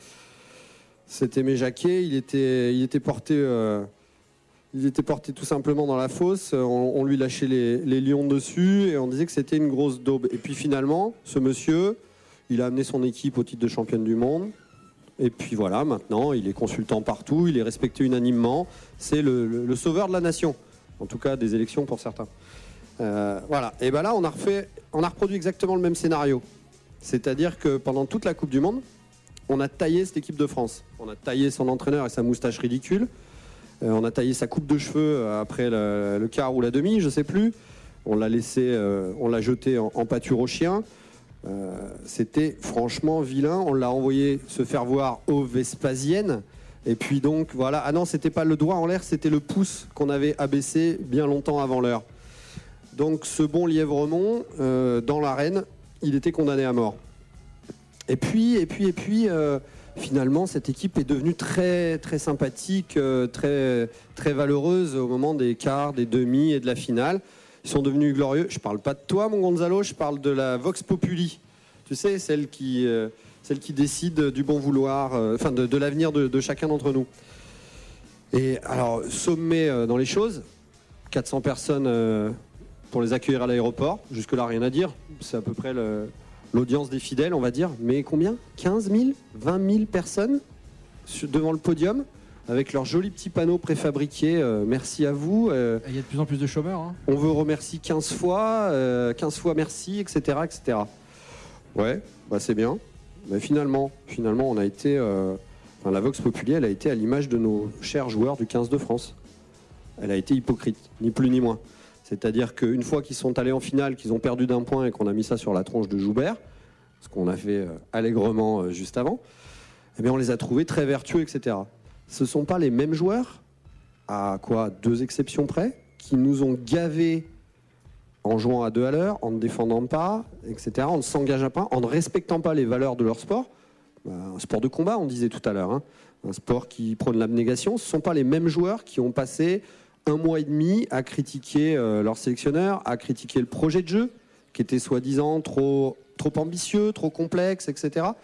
Cet Aimé Jacquet, il était, il était porté, euh, il était porté tout simplement dans la fosse. On, on lui lâchait les, les lions dessus et on disait que c'était une grosse daube. Et puis finalement, ce monsieur, il a amené son équipe au titre de championne du monde. Et puis voilà, maintenant, il est consultant partout, il est respecté unanimement. C'est le, le, le sauveur de la nation, en tout cas des élections pour certains. Euh, voilà. Et bien là, on a refait, on a reproduit exactement le même scénario. C'est-à-dire que pendant toute la Coupe du Monde, on a taillé cette équipe de France. On a taillé son entraîneur et sa moustache ridicule. Euh, on a taillé sa coupe de cheveux après le, le quart ou la demi, je sais plus. On l'a laissé, euh, on l'a jeté en, en pâture aux chiens. Euh, c'était franchement vilain. On l'a envoyé se faire voir aux Vespasiennes. Et puis donc voilà. Ah non, c'était pas le doigt en l'air, c'était le pouce qu'on avait abaissé bien longtemps avant l'heure. Donc ce bon Lièvremont, euh, dans l'arène, il était condamné à mort. Et puis et puis et puis euh, finalement cette équipe est devenue très très sympathique, euh, très très valeureuse au moment des quarts, des demi et de la finale. Ils sont devenus glorieux. Je parle pas de toi, mon Gonzalo, je parle de la Vox Populi. Tu sais, celle qui, euh, celle qui décide du bon vouloir, euh, enfin de, de l'avenir de, de chacun d'entre nous. Et alors, sommet euh, dans les choses, quatre cents personnes euh, pour les accueillir à l'aéroport. Jusque-là, rien à dire. C'est à peu près le, l'audience des fidèles, on va dire. Mais combien ? quinze mille ? vingt mille personnes sur, devant le podium avec leurs jolis petits panneaux préfabriqués. Euh, merci à vous. Euh, Il y a de plus en plus de chômeurs. Hein. On veut remercier quinze fois, euh, quinze fois merci, et cetera, et cetera. Ouais, bah c'est bien. Mais finalement, finalement, on a été, euh, enfin, la Vox Populi, elle a été à l'image de nos chers joueurs du quinze de France. Elle a été hypocrite, ni plus ni moins. C'est-à-dire qu'une fois qu'ils sont allés en finale, qu'ils ont perdu d'un point et qu'on a mis ça sur la tronche de Joubert, ce qu'on a fait euh, allègrement euh, juste avant, eh bien, on les a trouvés très vertueux, et cetera. Ce ne sont pas les mêmes joueurs, à quoi deux exceptions près, qui nous ont gavés en jouant à deux à l'heure, en ne défendant pas, et cetera, en ne s'engageant pas, en ne respectant pas les valeurs de leur sport. Bah, un sport de combat, on disait tout à l'heure, hein, un sport qui prône l'abnégation. Ce ne sont pas les mêmes joueurs qui ont passé un mois et demi à critiquer euh, leur sélectionneur, à critiquer le projet de jeu, qui était soi-disant trop, trop ambitieux, trop complexe, et cetera.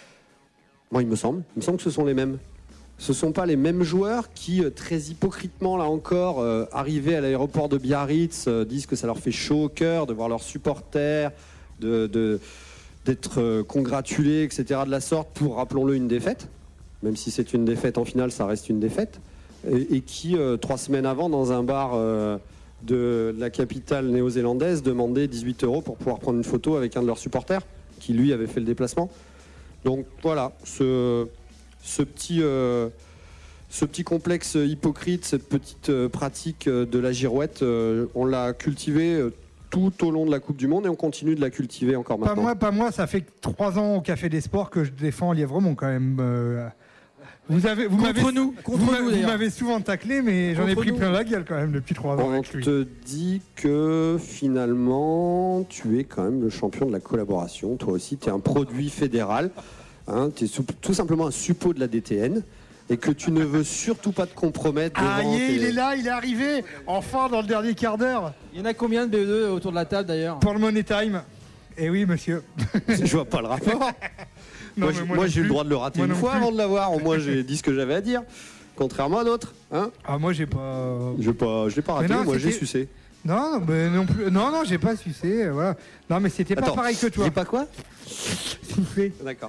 Moi, il me semble, il me semble que ce sont les mêmes. Ce ne sont pas les mêmes joueurs qui, euh, très hypocritement, là encore, euh, arrivés à l'aéroport de Biarritz, euh, disent que ça leur fait chaud au cœur de voir leurs supporters, de, de, d'être euh, congratulés, et cetera, de la sorte pour, rappelons-le, une défaite. Même si c'est une défaite en finale, ça reste une défaite. Et, et qui, euh, trois semaines avant, dans un bar euh, de la capitale néo-zélandaise, demandait dix-huit euros pour pouvoir prendre une photo avec un de leurs supporters, qui, lui, avait fait le déplacement. Donc, voilà, ce... Ce petit, euh, ce petit complexe hypocrite, cette petite euh, pratique euh, de la girouette, euh, on l'a cultivé euh, tout au long de la Coupe du Monde et on continue de la cultiver encore Pas maintenant. moi, pas moi, ça fait trois ans au Café des Sports que je défends Lièvremont quand même. euh, Vous avez, vous Contre m'avez, nous, contre vous nous, m'a- vous d'ailleurs. m'avez souvent taclé, mais j'en ai Contre pris nous. plein la gueule quand même depuis trois ans. On avec lui. te dit que finalement, tu es quand même le champion de la collaboration. Toi aussi, tu es un produit fédéral. Hein, tu es sou- tout simplement un suppôt de la D T N et que tu ne veux surtout pas te compromettre. Ah, devant y est, tes- il est là, il est arrivé, enfin dans le dernier quart d'heure. Il y en a combien de B E deux autour de la table d'ailleurs? Pour le Money Time. Eh oui, monsieur. Je vois pas le rapport. Non, moi, mais j'ai- moi moi, non j'ai eu le plus. droit de le rater Moi une non fois plus. avant de l'avoir. Au moins, j'ai dit ce que j'avais à dire. Contrairement à d'autres. Hein Ah, moi j'ai pas. je pas, je l'ai pas raté. Mais non, moi, j'ai c'était- sucé. Non, non, mais non plus. Non, non, j'ai pas sucé. euh, Voilà. Non, mais c'était pas Attends, pareil que toi. j'ai pas quoi Soufflé. D'accord.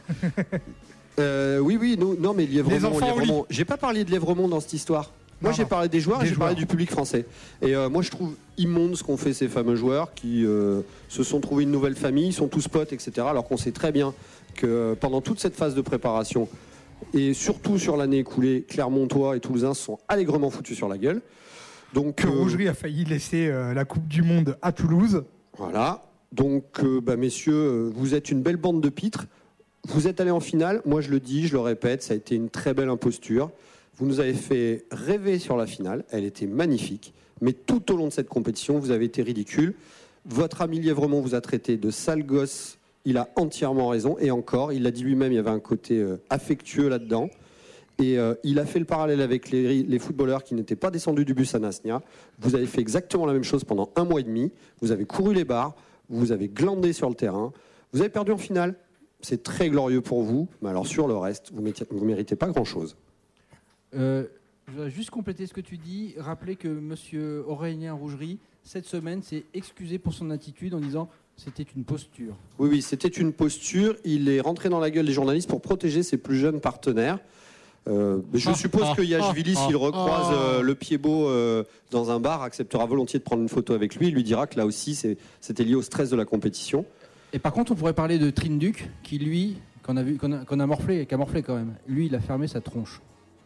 Euh, oui, oui, non, non mais Les Lièvremont, enfants au Lièvremont. J'ai pas parlé de Lièvremont dans cette histoire. Moi, Non, j'ai non. parlé des joueurs Des et j'ai parlé joueurs. du public français. Et euh, moi, je trouve immonde ce qu'ont fait ces fameux joueurs qui euh, se sont trouvés une nouvelle famille, sont tous potes, et cetera. Alors qu'on sait très bien que euh, pendant toute cette phase de préparation, et surtout sur l'année écoulée, Clermontois et Toulousains se sont allègrement foutus sur la gueule. Donc, Que euh, Rougerie a failli laisser euh, la Coupe du Monde à Toulouse. Voilà. Donc, euh, bah, messieurs, euh, vous êtes une belle bande de pitres. Vous êtes allés en finale. Moi, je le dis, je le répète, ça a été une très belle imposture. Vous nous avez fait rêver sur la finale. Elle était magnifique. Mais tout au long de cette compétition, vous avez été ridicule. Votre ami Lièvremont vous a traité de sale gosse. Il a entièrement raison. Et encore, il l'a dit lui-même, il y avait un côté euh, affectueux là-dedans. Et euh, il a fait le parallèle avec les, les footballeurs qui n'étaient pas descendus du bus à Nasnia. Vous avez fait exactement la même chose pendant un mois et demi. Vous avez couru les barres. Vous avez glandé sur le terrain. Vous avez perdu en finale. C'est très glorieux pour vous. Mais alors sur le reste, vous ne méritez pas grand-chose. Euh, je voudrais juste compléter ce que tu dis, rappeler que monsieur Aurélien Rougerie, cette semaine, s'est excusé pour son attitude en disant c'était une posture. Oui, oui, c'était une posture. Il est rentré dans la gueule des journalistes pour protéger ses plus jeunes partenaires. Euh, je Ah, suppose ah, que Yachvili, ah, s'il ah, recroise ah. euh, le pied beau euh, dans un bar, acceptera volontiers de prendre une photo avec lui. Il lui dira que là aussi, c'est- c'était lié au stress de la compétition. Et par contre, on pourrait parler de Trinduc, qui lui, qu'on a, vu, qu'on a, qu'on a morflé, qui a morflé quand même. Lui, il a fermé sa tronche.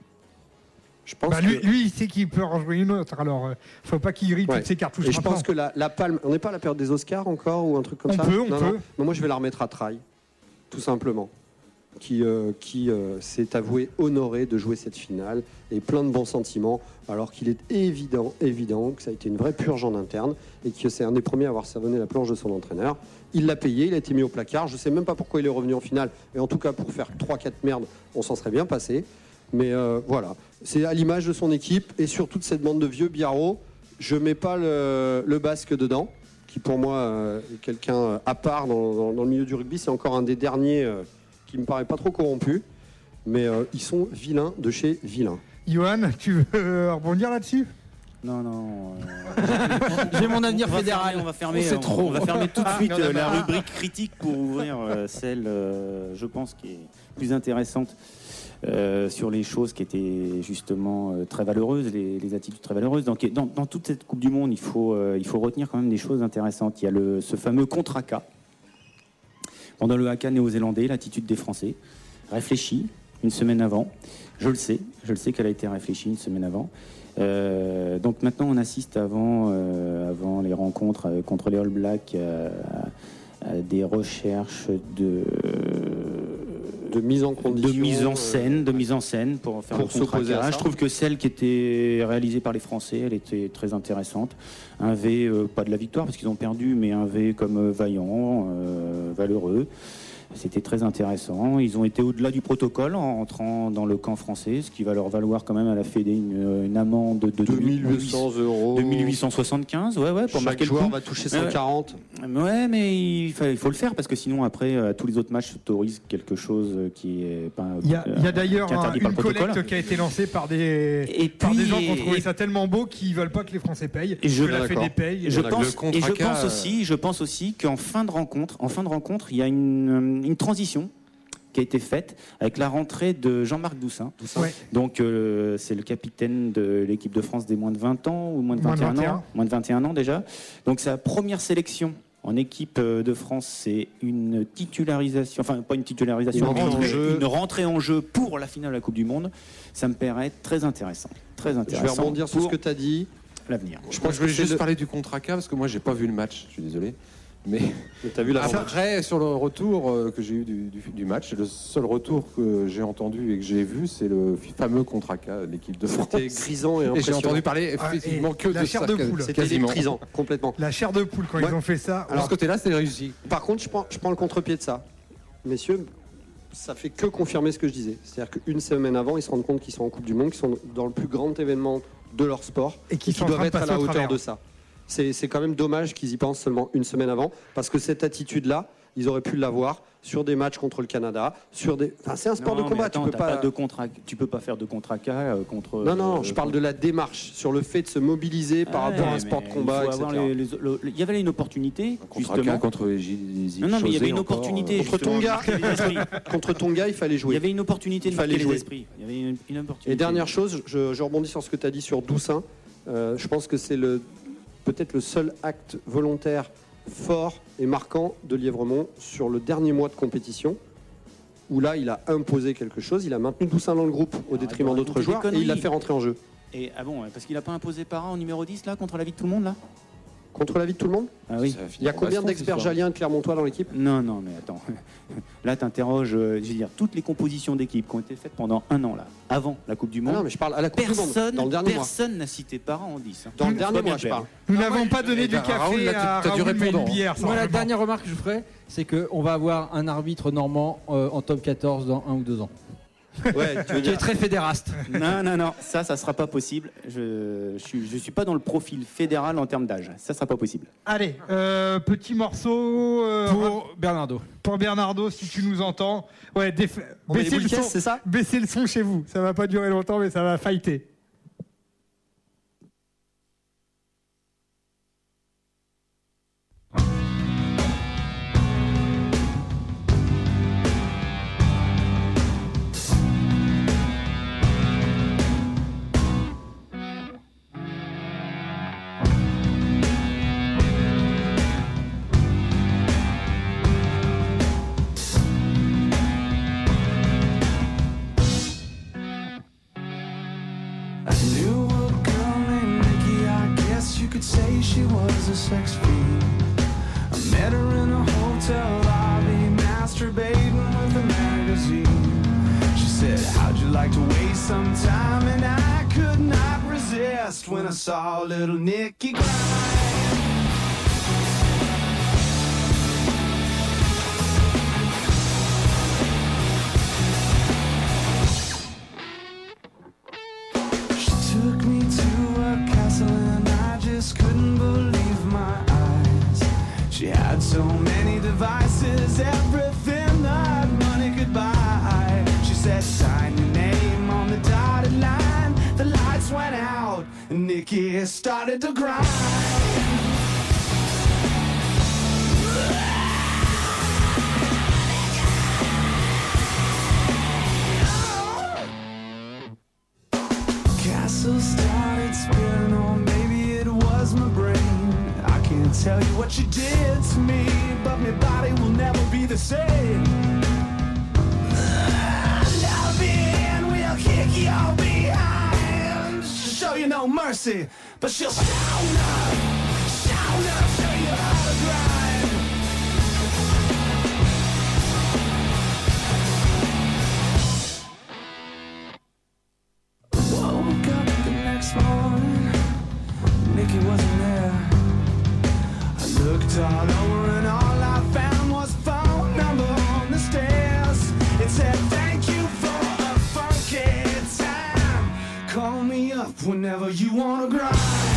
Je pense Bah, lui, que... lui, il sait qu'il peut en jouer une autre. Alors, euh, faut pas qu'il grille Ouais. toutes ses cartouches. Et je maintenant. pense que la, la palme, on n'est pas à la période des Oscars encore ou un truc comme On ça. peut, on non, peut. non. Mais moi, je vais la remettre à Traille, tout simplement, qui, euh, qui euh, s'est avoué honoré de jouer cette finale et plein de bons sentiments, alors qu'il est évident, évident que ça a été une vraie purge en interne et que c'est un des premiers à avoir savonné la planche de son entraîneur. Il l'a payé, il a été mis au placard. Je sais même pas pourquoi il est revenu en finale. Et en tout cas, pour faire trois quatre merdes, on s'en serait bien passé. Mais euh, voilà, c'est à l'image de son équipe et surtout de cette bande de vieux biarros. Je mets pas le, le basque dedans, qui pour moi euh, est quelqu'un à part dans, dans- dans le milieu du rugby. C'est encore un des derniers euh, qui me paraît pas trop corrompu. Mais euh, ils sont vilains de chez vilains. Johan, tu veux euh, rebondir là-dessus? Non, non. J'ai mon avenir on va fédéral. fermer, on va fermer, C'est on, trop. on va fermer tout de Ah, suite il y en a euh, la marre. rubrique critique pour ouvrir euh, celle, euh, je pense, qui est plus intéressante euh, sur les choses qui étaient justement euh, très valeureuses, les, les attitudes très valeureuses. Donc, dans, dans toute cette Coupe du Monde, il faut, euh, il faut retenir quand même des choses intéressantes. Il y a le, ce fameux contre-haka. Pendant le haka néo-zélandais, l'attitude des Français, réfléchie une semaine avant. Je le sais, je le sais qu'elle a été réfléchie une semaine avant. Euh, donc maintenant, on assiste avant, euh, avant les rencontres euh, contre les All Blacks euh, à, à des recherches de, de mise en condition, de mise en scène, de mise en scène pour faire pour le contre s'opposer à ça. Je trouve que celle qui était réalisée par les Français, elle était très intéressante. Un V, euh, pas de la victoire parce qu'ils ont perdu, mais un V comme euh, vaillant, euh, valeureux. C'était très intéressant. Ils ont été au-delà du protocole en rentrant dans le camp français, ce qui va leur valoir quand même à la Fédé une, une amende de, de deux mille huit cents euros. deux mille huit cent soixante-quinze, ouais, ouais, pour Chaque marquer joueur le coup. va toucher cent quarante. Euh, ouais, mais il, fa- il faut le faire parce que sinon, après, euh, tous les autres matchs autorisent quelque chose qui est pas. Il y a, il y a d'ailleurs qui est un- interdit par une le protocole. collecte qui a été lancée par des, Et par puis- des gens qui ont trouvé et- ça tellement beau qu'ils veulent pas que les Français payent. Et je, que la Fédé paye. je Et- pense, et je pense aussi, je pense aussi qu'en fin de rencontre, en fin de rencontre, il y a une, une transition qui a été faite avec la rentrée de Jean-Marc Doussin. Ouais. Donc euh, c'est le capitaine de l'équipe de France des moins de vingt ans ou moins de Moins de vingt et un vingt et un. ans, moins de vingt et un ans déjà. Donc sa première sélection en équipe de France, c'est une titularisation, enfin pas une titularisation, Une mais rentrée en jeu. une rentrée en jeu pour la finale de la Coupe du Monde. Ça me paraît très intéressant, très Je intéressant. vais rebondir sur ce pour que tu as dit. l'avenir. Je pense que je voulais juste parler du contre A K parce que moi j'ai pas vu le match, je suis désolé. Mais, t'as vu la après, sur le retour euh, que j'ai eu du, du, du match, le seul retour que j'ai entendu et que j'ai vu, c'est le fameux contre A K de l'équipe de France. C'était grisant et Et j'ai impressionnant. entendu parler Ah, effectivement et que la de chair ça. de quasi- poule. C'était quasiment. électrisant, complètement. La chair de poule quand Ouais. ils ont fait ça. Alors, ce côté-là, c'était réussi. Par contre, je prends, je prends le contre-pied de ça. Messieurs, ça fait que confirmer ce que je disais. C'est-à-dire qu'une semaine avant, ils se rendent compte qu'ils sont en Coupe du Monde, qu'ils sont dans le plus grand événement de leur sport Et qu'ils sont en doivent train de être à passer la au hauteur travers. de ça. C'est c'est quand même dommage qu'ils y pensent seulement une semaine avant, parce que cette attitude-là, ils auraient pu l'avoir sur des matchs contre le Canada, sur des. Enfin, c'est un sport Non, de mais combat. attends, tu peux t'as pas. pas de contre, tu peux pas faire de contre A K euh, contre. Non, non, euh, je parle de la démarche sur le fait de se mobiliser par Ah rapport à un ouais, sport de mais combat, il faut et cetera. avoir les- les- le- il y avait une opportunité Contre A justement. K, contre les Gilles. Non, non, mais il y avait une opportunité Contre justement, de Tonga, marquer les esprits. contre Tonga, il fallait Il jouer. y avait une opportunité de Il fallait marquer jouer. les esprits. Il y avait une, une opportunité. Et dernière chose, je, je rebondis sur ce que tu as dit sur Doussin. Euh, je pense que c'est le peut-être le seul acte volontaire fort et marquant de Lièvremont sur le dernier mois de compétition, où là, il a imposé quelque chose. Il a maintenu Doussin dans le groupe au détriment arrête de d'autres raconter joueurs des et il l'a conneries. fait rentrer en jeu. Et ah bon, parce qu'il a pas imposé Parra en numéro dix là contre la vie de tout le monde là. Contre l'avis de tout le monde. Ah oui. Il y a combien d'experts jaliens de Clermontois dans l'équipe? Non, non, mais attends. Là, tu interroges, je veux dire, toutes les compositions d'équipe qui ont été faites pendant un an, là, avant la Coupe du Monde. Ah non, mais je parle à la Coupe du Monde, personne, dans le dernier mois. personne n'a cité Parra en dix. hein. Dans le Faut dernier pas bien mois, je faire. parle. Nous n'avons pas donné Eh du ben, café Raoul, là, à t'as- t'as dû Raoul, mais répondre. une bière. Moi, la simplement. dernière remarque que je ferai, c'est qu'on va avoir un arbitre normand euh, en top quatorze dans un ou deux ans. Ouais, tu veux Qui est dire. très fédéraste. Non, non, non, ça, ça sera pas possible. Je, je suis, je suis pas dans le profil fédéral en termes d'âge. Ça sera pas possible. Allez, euh, petit morceau euh, Pour Bernardo. pour Bernardo, si tu nous entends. Ouais, déf- On met les baissez le boules son. caisses, c'est ça? Baissez le son chez vous. Ça va pas durer longtemps, mais ça va fighter. I knew a girl named Nikki, I guess you could say she was a sex fiend. I met her in a hotel lobby, masturbating with a magazine. She said, how'd you like to waste some time? And I could not resist when I saw little Nikki grind. She took me to a castle and I just couldn't believe my eyes. She had so many devices, everything that money could buy. She said, sign your name on the dotted line. The lights went out and Nikki started to grind. Castle started spinning on, maybe it was my brain. I can't tell you what you did to me, but my body will never be the same. Loving will kick you behind. She'll show you no mercy, but she'll shout up, shout up, show you how to grind. this morning, Nikki wasn't there. I looked all over and all I found was a phone number on the stairs. It said thank you for a funky time. Call me up whenever you wanna grind.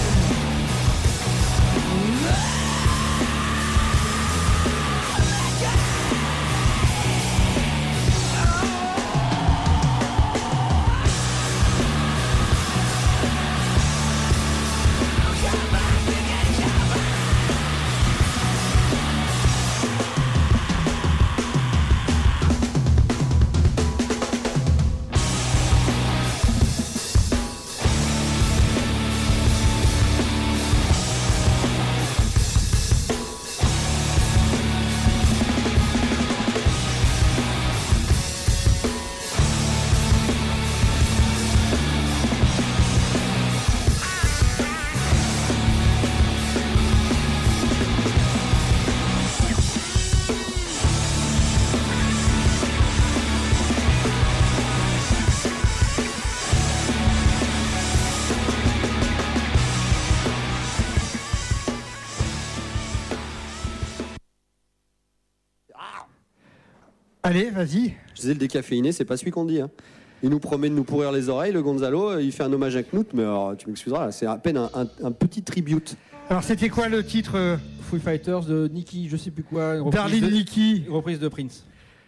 Allez, vas-y. Je disais, le décaféiné, c'est pas celui qu'on dit. Hein. Il nous promet de nous pourrir les oreilles, le Gonzalo. Il fait un hommage à Knut, mais alors, tu m'excuseras, c'est à peine un, un, un petit tribute. Alors, c'était quoi le titre euh... Foo Fighters de Nicky, je sais plus quoi. Darlene Nicky. Reprise de Prince.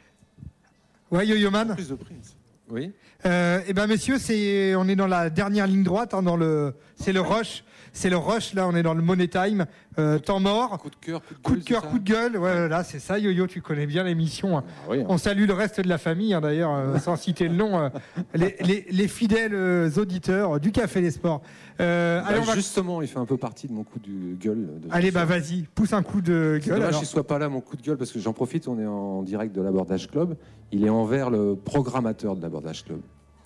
Ouais, Yo-Yo Man. Reprise de Prince. Oui. Euh, eh ben, messieurs, c'est, on est dans la dernière ligne droite, hein, dans le, c'est le rush. C'est le rush, là, on est dans le Money Time. Euh, temps mort. Coup de cœur, coup de gueule. Coup de cœur, coup de gueule. Ouais, là, c'est ça, Yo-Yo, tu connais bien l'émission. Hein. Ah, oui, hein. On salue le reste de la famille, hein, d'ailleurs, euh, sans citer le nom. Euh, les, les, les fidèles euh, auditeurs du Café des Sports. Euh, Bah, allez, on va... Justement, il fait un peu partie de mon coup de gueule. De Allez, bah vas-y, pousse un coup de C'est gueule. dommage alors. qu'il soit pas là, mon coup de gueule, parce que j'en profite, on est en direct de l'Abordage Club. Il est envers le programmateur de l'Abordage Club.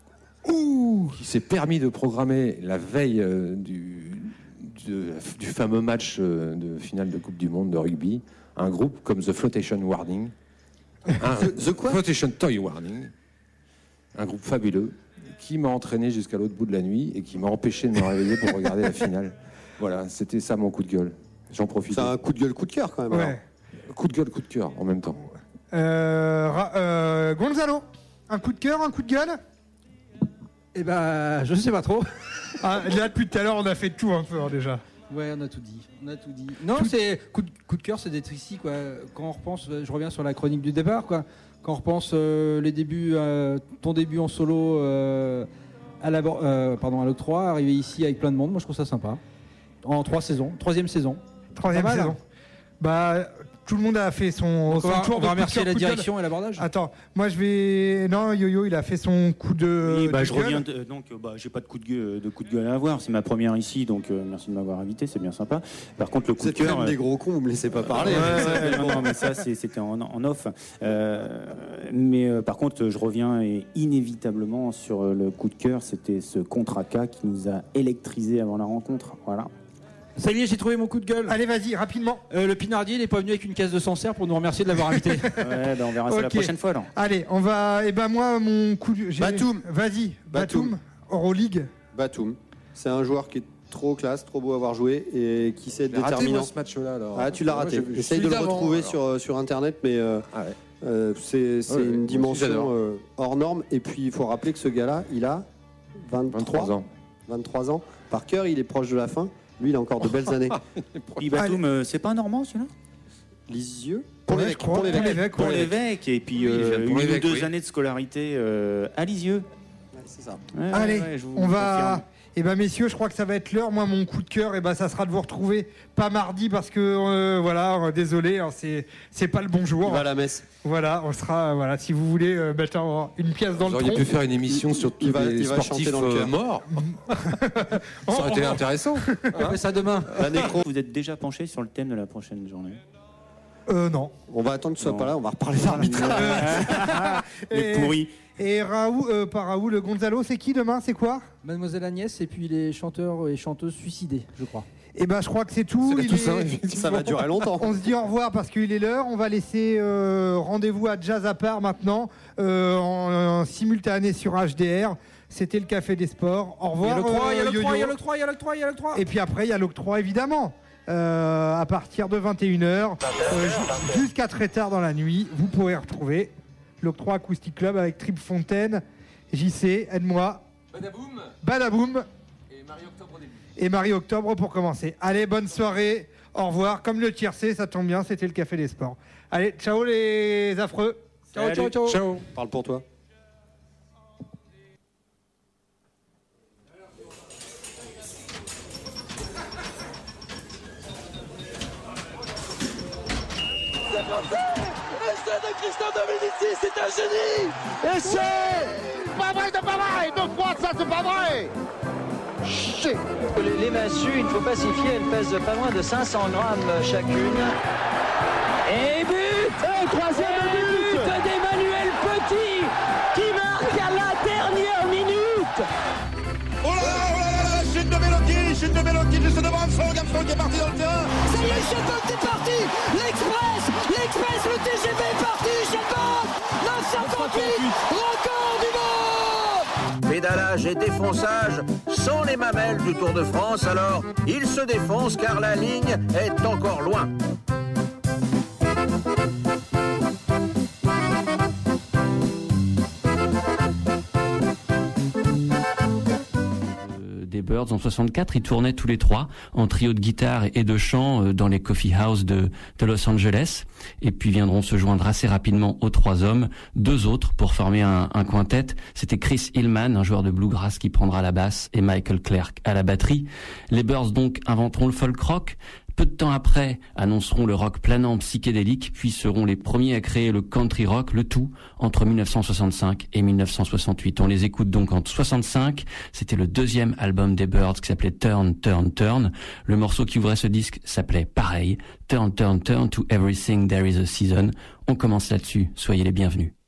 Ouh. Qui s'est permis de programmer la veille euh, du, de- du fameux match euh, de finale de Coupe du Monde de rugby, un groupe comme The Flotation Warning. Un- The quoi Flotation Toy Warning. Un groupe fabuleux qui m'a entraîné jusqu'à l'autre bout de la nuit et qui m'a empêché de me réveiller pour regarder la finale. Voilà, c'était ça mon coup de gueule. J'en profite. C'est un coup de gueule, coup de cœur quand même. Ouais. alors. Coup de gueule, coup de cœur en même temps. Euh, Ra- euh, Gonzalo, un coup de cœur, un coup de gueule. Eh ben, je sais pas trop. Ah, là, depuis tout à l'heure, on a fait tout un peu, hein, déjà. Ouais, on a tout dit. On a tout dit. Non, c'est coup de, coup de cœur, c'est d'être ici, quoi. Quand on repense, je reviens sur la chronique du départ, quoi. Quand on repense euh, les débuts, euh, ton début en solo euh, à la, euh, pardon, à l'octroi, arrivé ici avec plein de monde, moi je trouve ça sympa. En trois saisons, troisième saison. Troisième Pas mal, saison. hein. Bah, tout le monde a fait son, Donc, son on va, tour. on de va coup de remercier cœur, la coup de gueule. direction et l'abordage. Attends, moi je vais. Non, Yo-Yo, il a fait son coup de. Oui, bah, de je gueule. reviens. de- donc, euh, bah, j'ai pas de coup de gueule, de coup de gueule à avoir. C'est ma première ici, donc euh, merci de m'avoir invité, c'est bien sympa. Par contre, le coup Vous de êtes cœur. quand même euh, des gros cons, vous me laissez pas parler. Ouais, hein. ouais, non, non, mais ça, c'est- c'était en, en off. Euh, mais euh, par contre, je reviens et inévitablement sur euh, le coup de cœur. C'était ce contre K qui nous a électrisés avant la rencontre. Voilà. Ça y est, j'ai trouvé mon coup de gueule. Allez, vas-y, rapidement. Euh, le Pinardier, il est pas venu avec une caisse de Sancerre pour nous remercier de l'avoir invité. Ouais, bah, on verra ça la Ok. prochaine fois alors. Allez, on va. Et ben moi, mon coup de. j'ai- Batum. Vas-y, Batum. Batum. Euroleague. Batum. C'est un joueur qui est trop classe, trop beau à avoir joué et qui sait être J'ai raté, déterminant. moi, ce match-là. alors. Ah, tu l'as Moi, raté. je- je Essaye suis de le d'avant, retrouver alors. sur, euh, sur Internet, mais euh, Ah ouais. euh, c'est c'est Ouais, une moi aussi, dimension j'adore. euh, hors norme. Et puis, il faut rappeler que ce gars-là, il a vingt-trois, vingt-trois ans. vingt-trois ans. Par cœur, il est proche de la fin. Lui, il a encore de belles années. Puis Batum, euh, c'est pas un Normand celui-là Lisieux Ouais, Pour je l'évêque. crois. Pour l'évêque. Pour l'évêque, Pour ouais. l'évêque, et puis Oui, il euh, vient de une ou Pont-l'Évêque, deux oui. années de scolarité euh, à Lisieux. Ouais, c'est ça. Ouais, Allez, ouais, je vous on va. confirme. Et ben messieurs, je crois que ça va être l'heure. Moi, mon coup de cœur, et ben ça sera de vous retrouver pas mardi parce que euh, voilà, euh, désolé, hein, c'est c'est pas le bon jour. Il va à la messe. Voilà, on sera voilà. Si vous voulez euh, mettre un- une pièce dans Vous le auriez tronc. pu faire une émission sur tous Il va- les il va sportifs chanter dans le euh, cœur. morts. Ça aurait été intéressant. On fait ça demain. La nécro. Vous êtes déjà penché sur le thème de la prochaine journée. Euh, non. On va attendre que tu sois Non. pas là, on va reparler d'arbitrage. Les Et- pourris. Et Raoul, euh, pas Raoul, Gonzalo, c'est qui demain? C'est quoi? Mademoiselle Agnès et puis les chanteurs et chanteuses suicidés, je crois. Et ben, je crois que c'est tout. C'est Il tout est- ça, effectivement. Ça va durer longtemps. On se dit au revoir parce qu'il est l'heure. On va laisser euh, rendez-vous à Jazz à part maintenant, euh, en, en simultané sur H D R. C'était le Café des Sports. Au Il y a revoir. l'octroi, il y a euh, l'octroi, il y a Yo-Yo. l'octroi, il y a l'octroi, il y a l'octroi. Et puis après, il y a l'octroi, évidemment. Euh, à partir de vingt et une heures, euh, ju- jusqu'à très tard dans la nuit, vous pourrez retrouver l'octroi Acoustic Club avec Trip Fontaine, J C, aide-moi, Badaboum Badaboum et Marie-Octobre au début. et Marie-Octobre pour commencer. Allez, bonne soirée, au revoir. Comme le tiercé, ça tombe bien, c'était le Café des Sports. Allez, ciao les affreux. Ciao, Salut. ciao, ciao. Ciao. Parle pour toi. Essai de Christophe Dominici, c'est un génie. Essai. Pas vrai, c'est pas vrai. Deux fois ça, c'est pas vrai. Shit. Les, les massues, il ne faut pas s'y fier, elles pèsent pas moins de cinq cents grammes chacune. Et but Et troisième Et but. but d'Emmanuel Petit qui marque à la dernière minute. Oh là là, oh là là, la chute de Belotti, chute de Belotti juste devant Armstrong, Armstrong qui est parti dans le terrain. Ça y est, Chelbot est parti. L'Express, l'Express, le T G V est parti. Chelbot, neuf cent trente-huit, record du monde. Pédalage et défonçage sont les mamelles du Tour de France, alors il se défonce car la ligne est encore loin. Des Birds en soixante-quatre, ils tournaient tous les trois en trio de guitare et de chant euh, dans les coffee house de, de Los Angeles, et puis viendront se joindre assez rapidement aux trois hommes, deux autres pour former un, un quintet. C'était Chris Hillman, un joueur de bluegrass qui prendra la basse, et Michael Clark à la batterie. Les Birds donc inventeront le folk rock. Peu de temps après, annonceront le rock planant psychédélique, puis seront les premiers à créer le country rock, le tout entre mille neuf cent soixante-cinq et mille neuf cent soixante-huit. On les écoute donc en soixante-cinq. C'était le deuxième album des Birds qui s'appelait Turn, Turn, Turn. Le morceau qui ouvrait ce disque s'appelait pareil, Turn, Turn, Turn to Everything There Is a Season. On commence là-dessus. Soyez les bienvenus.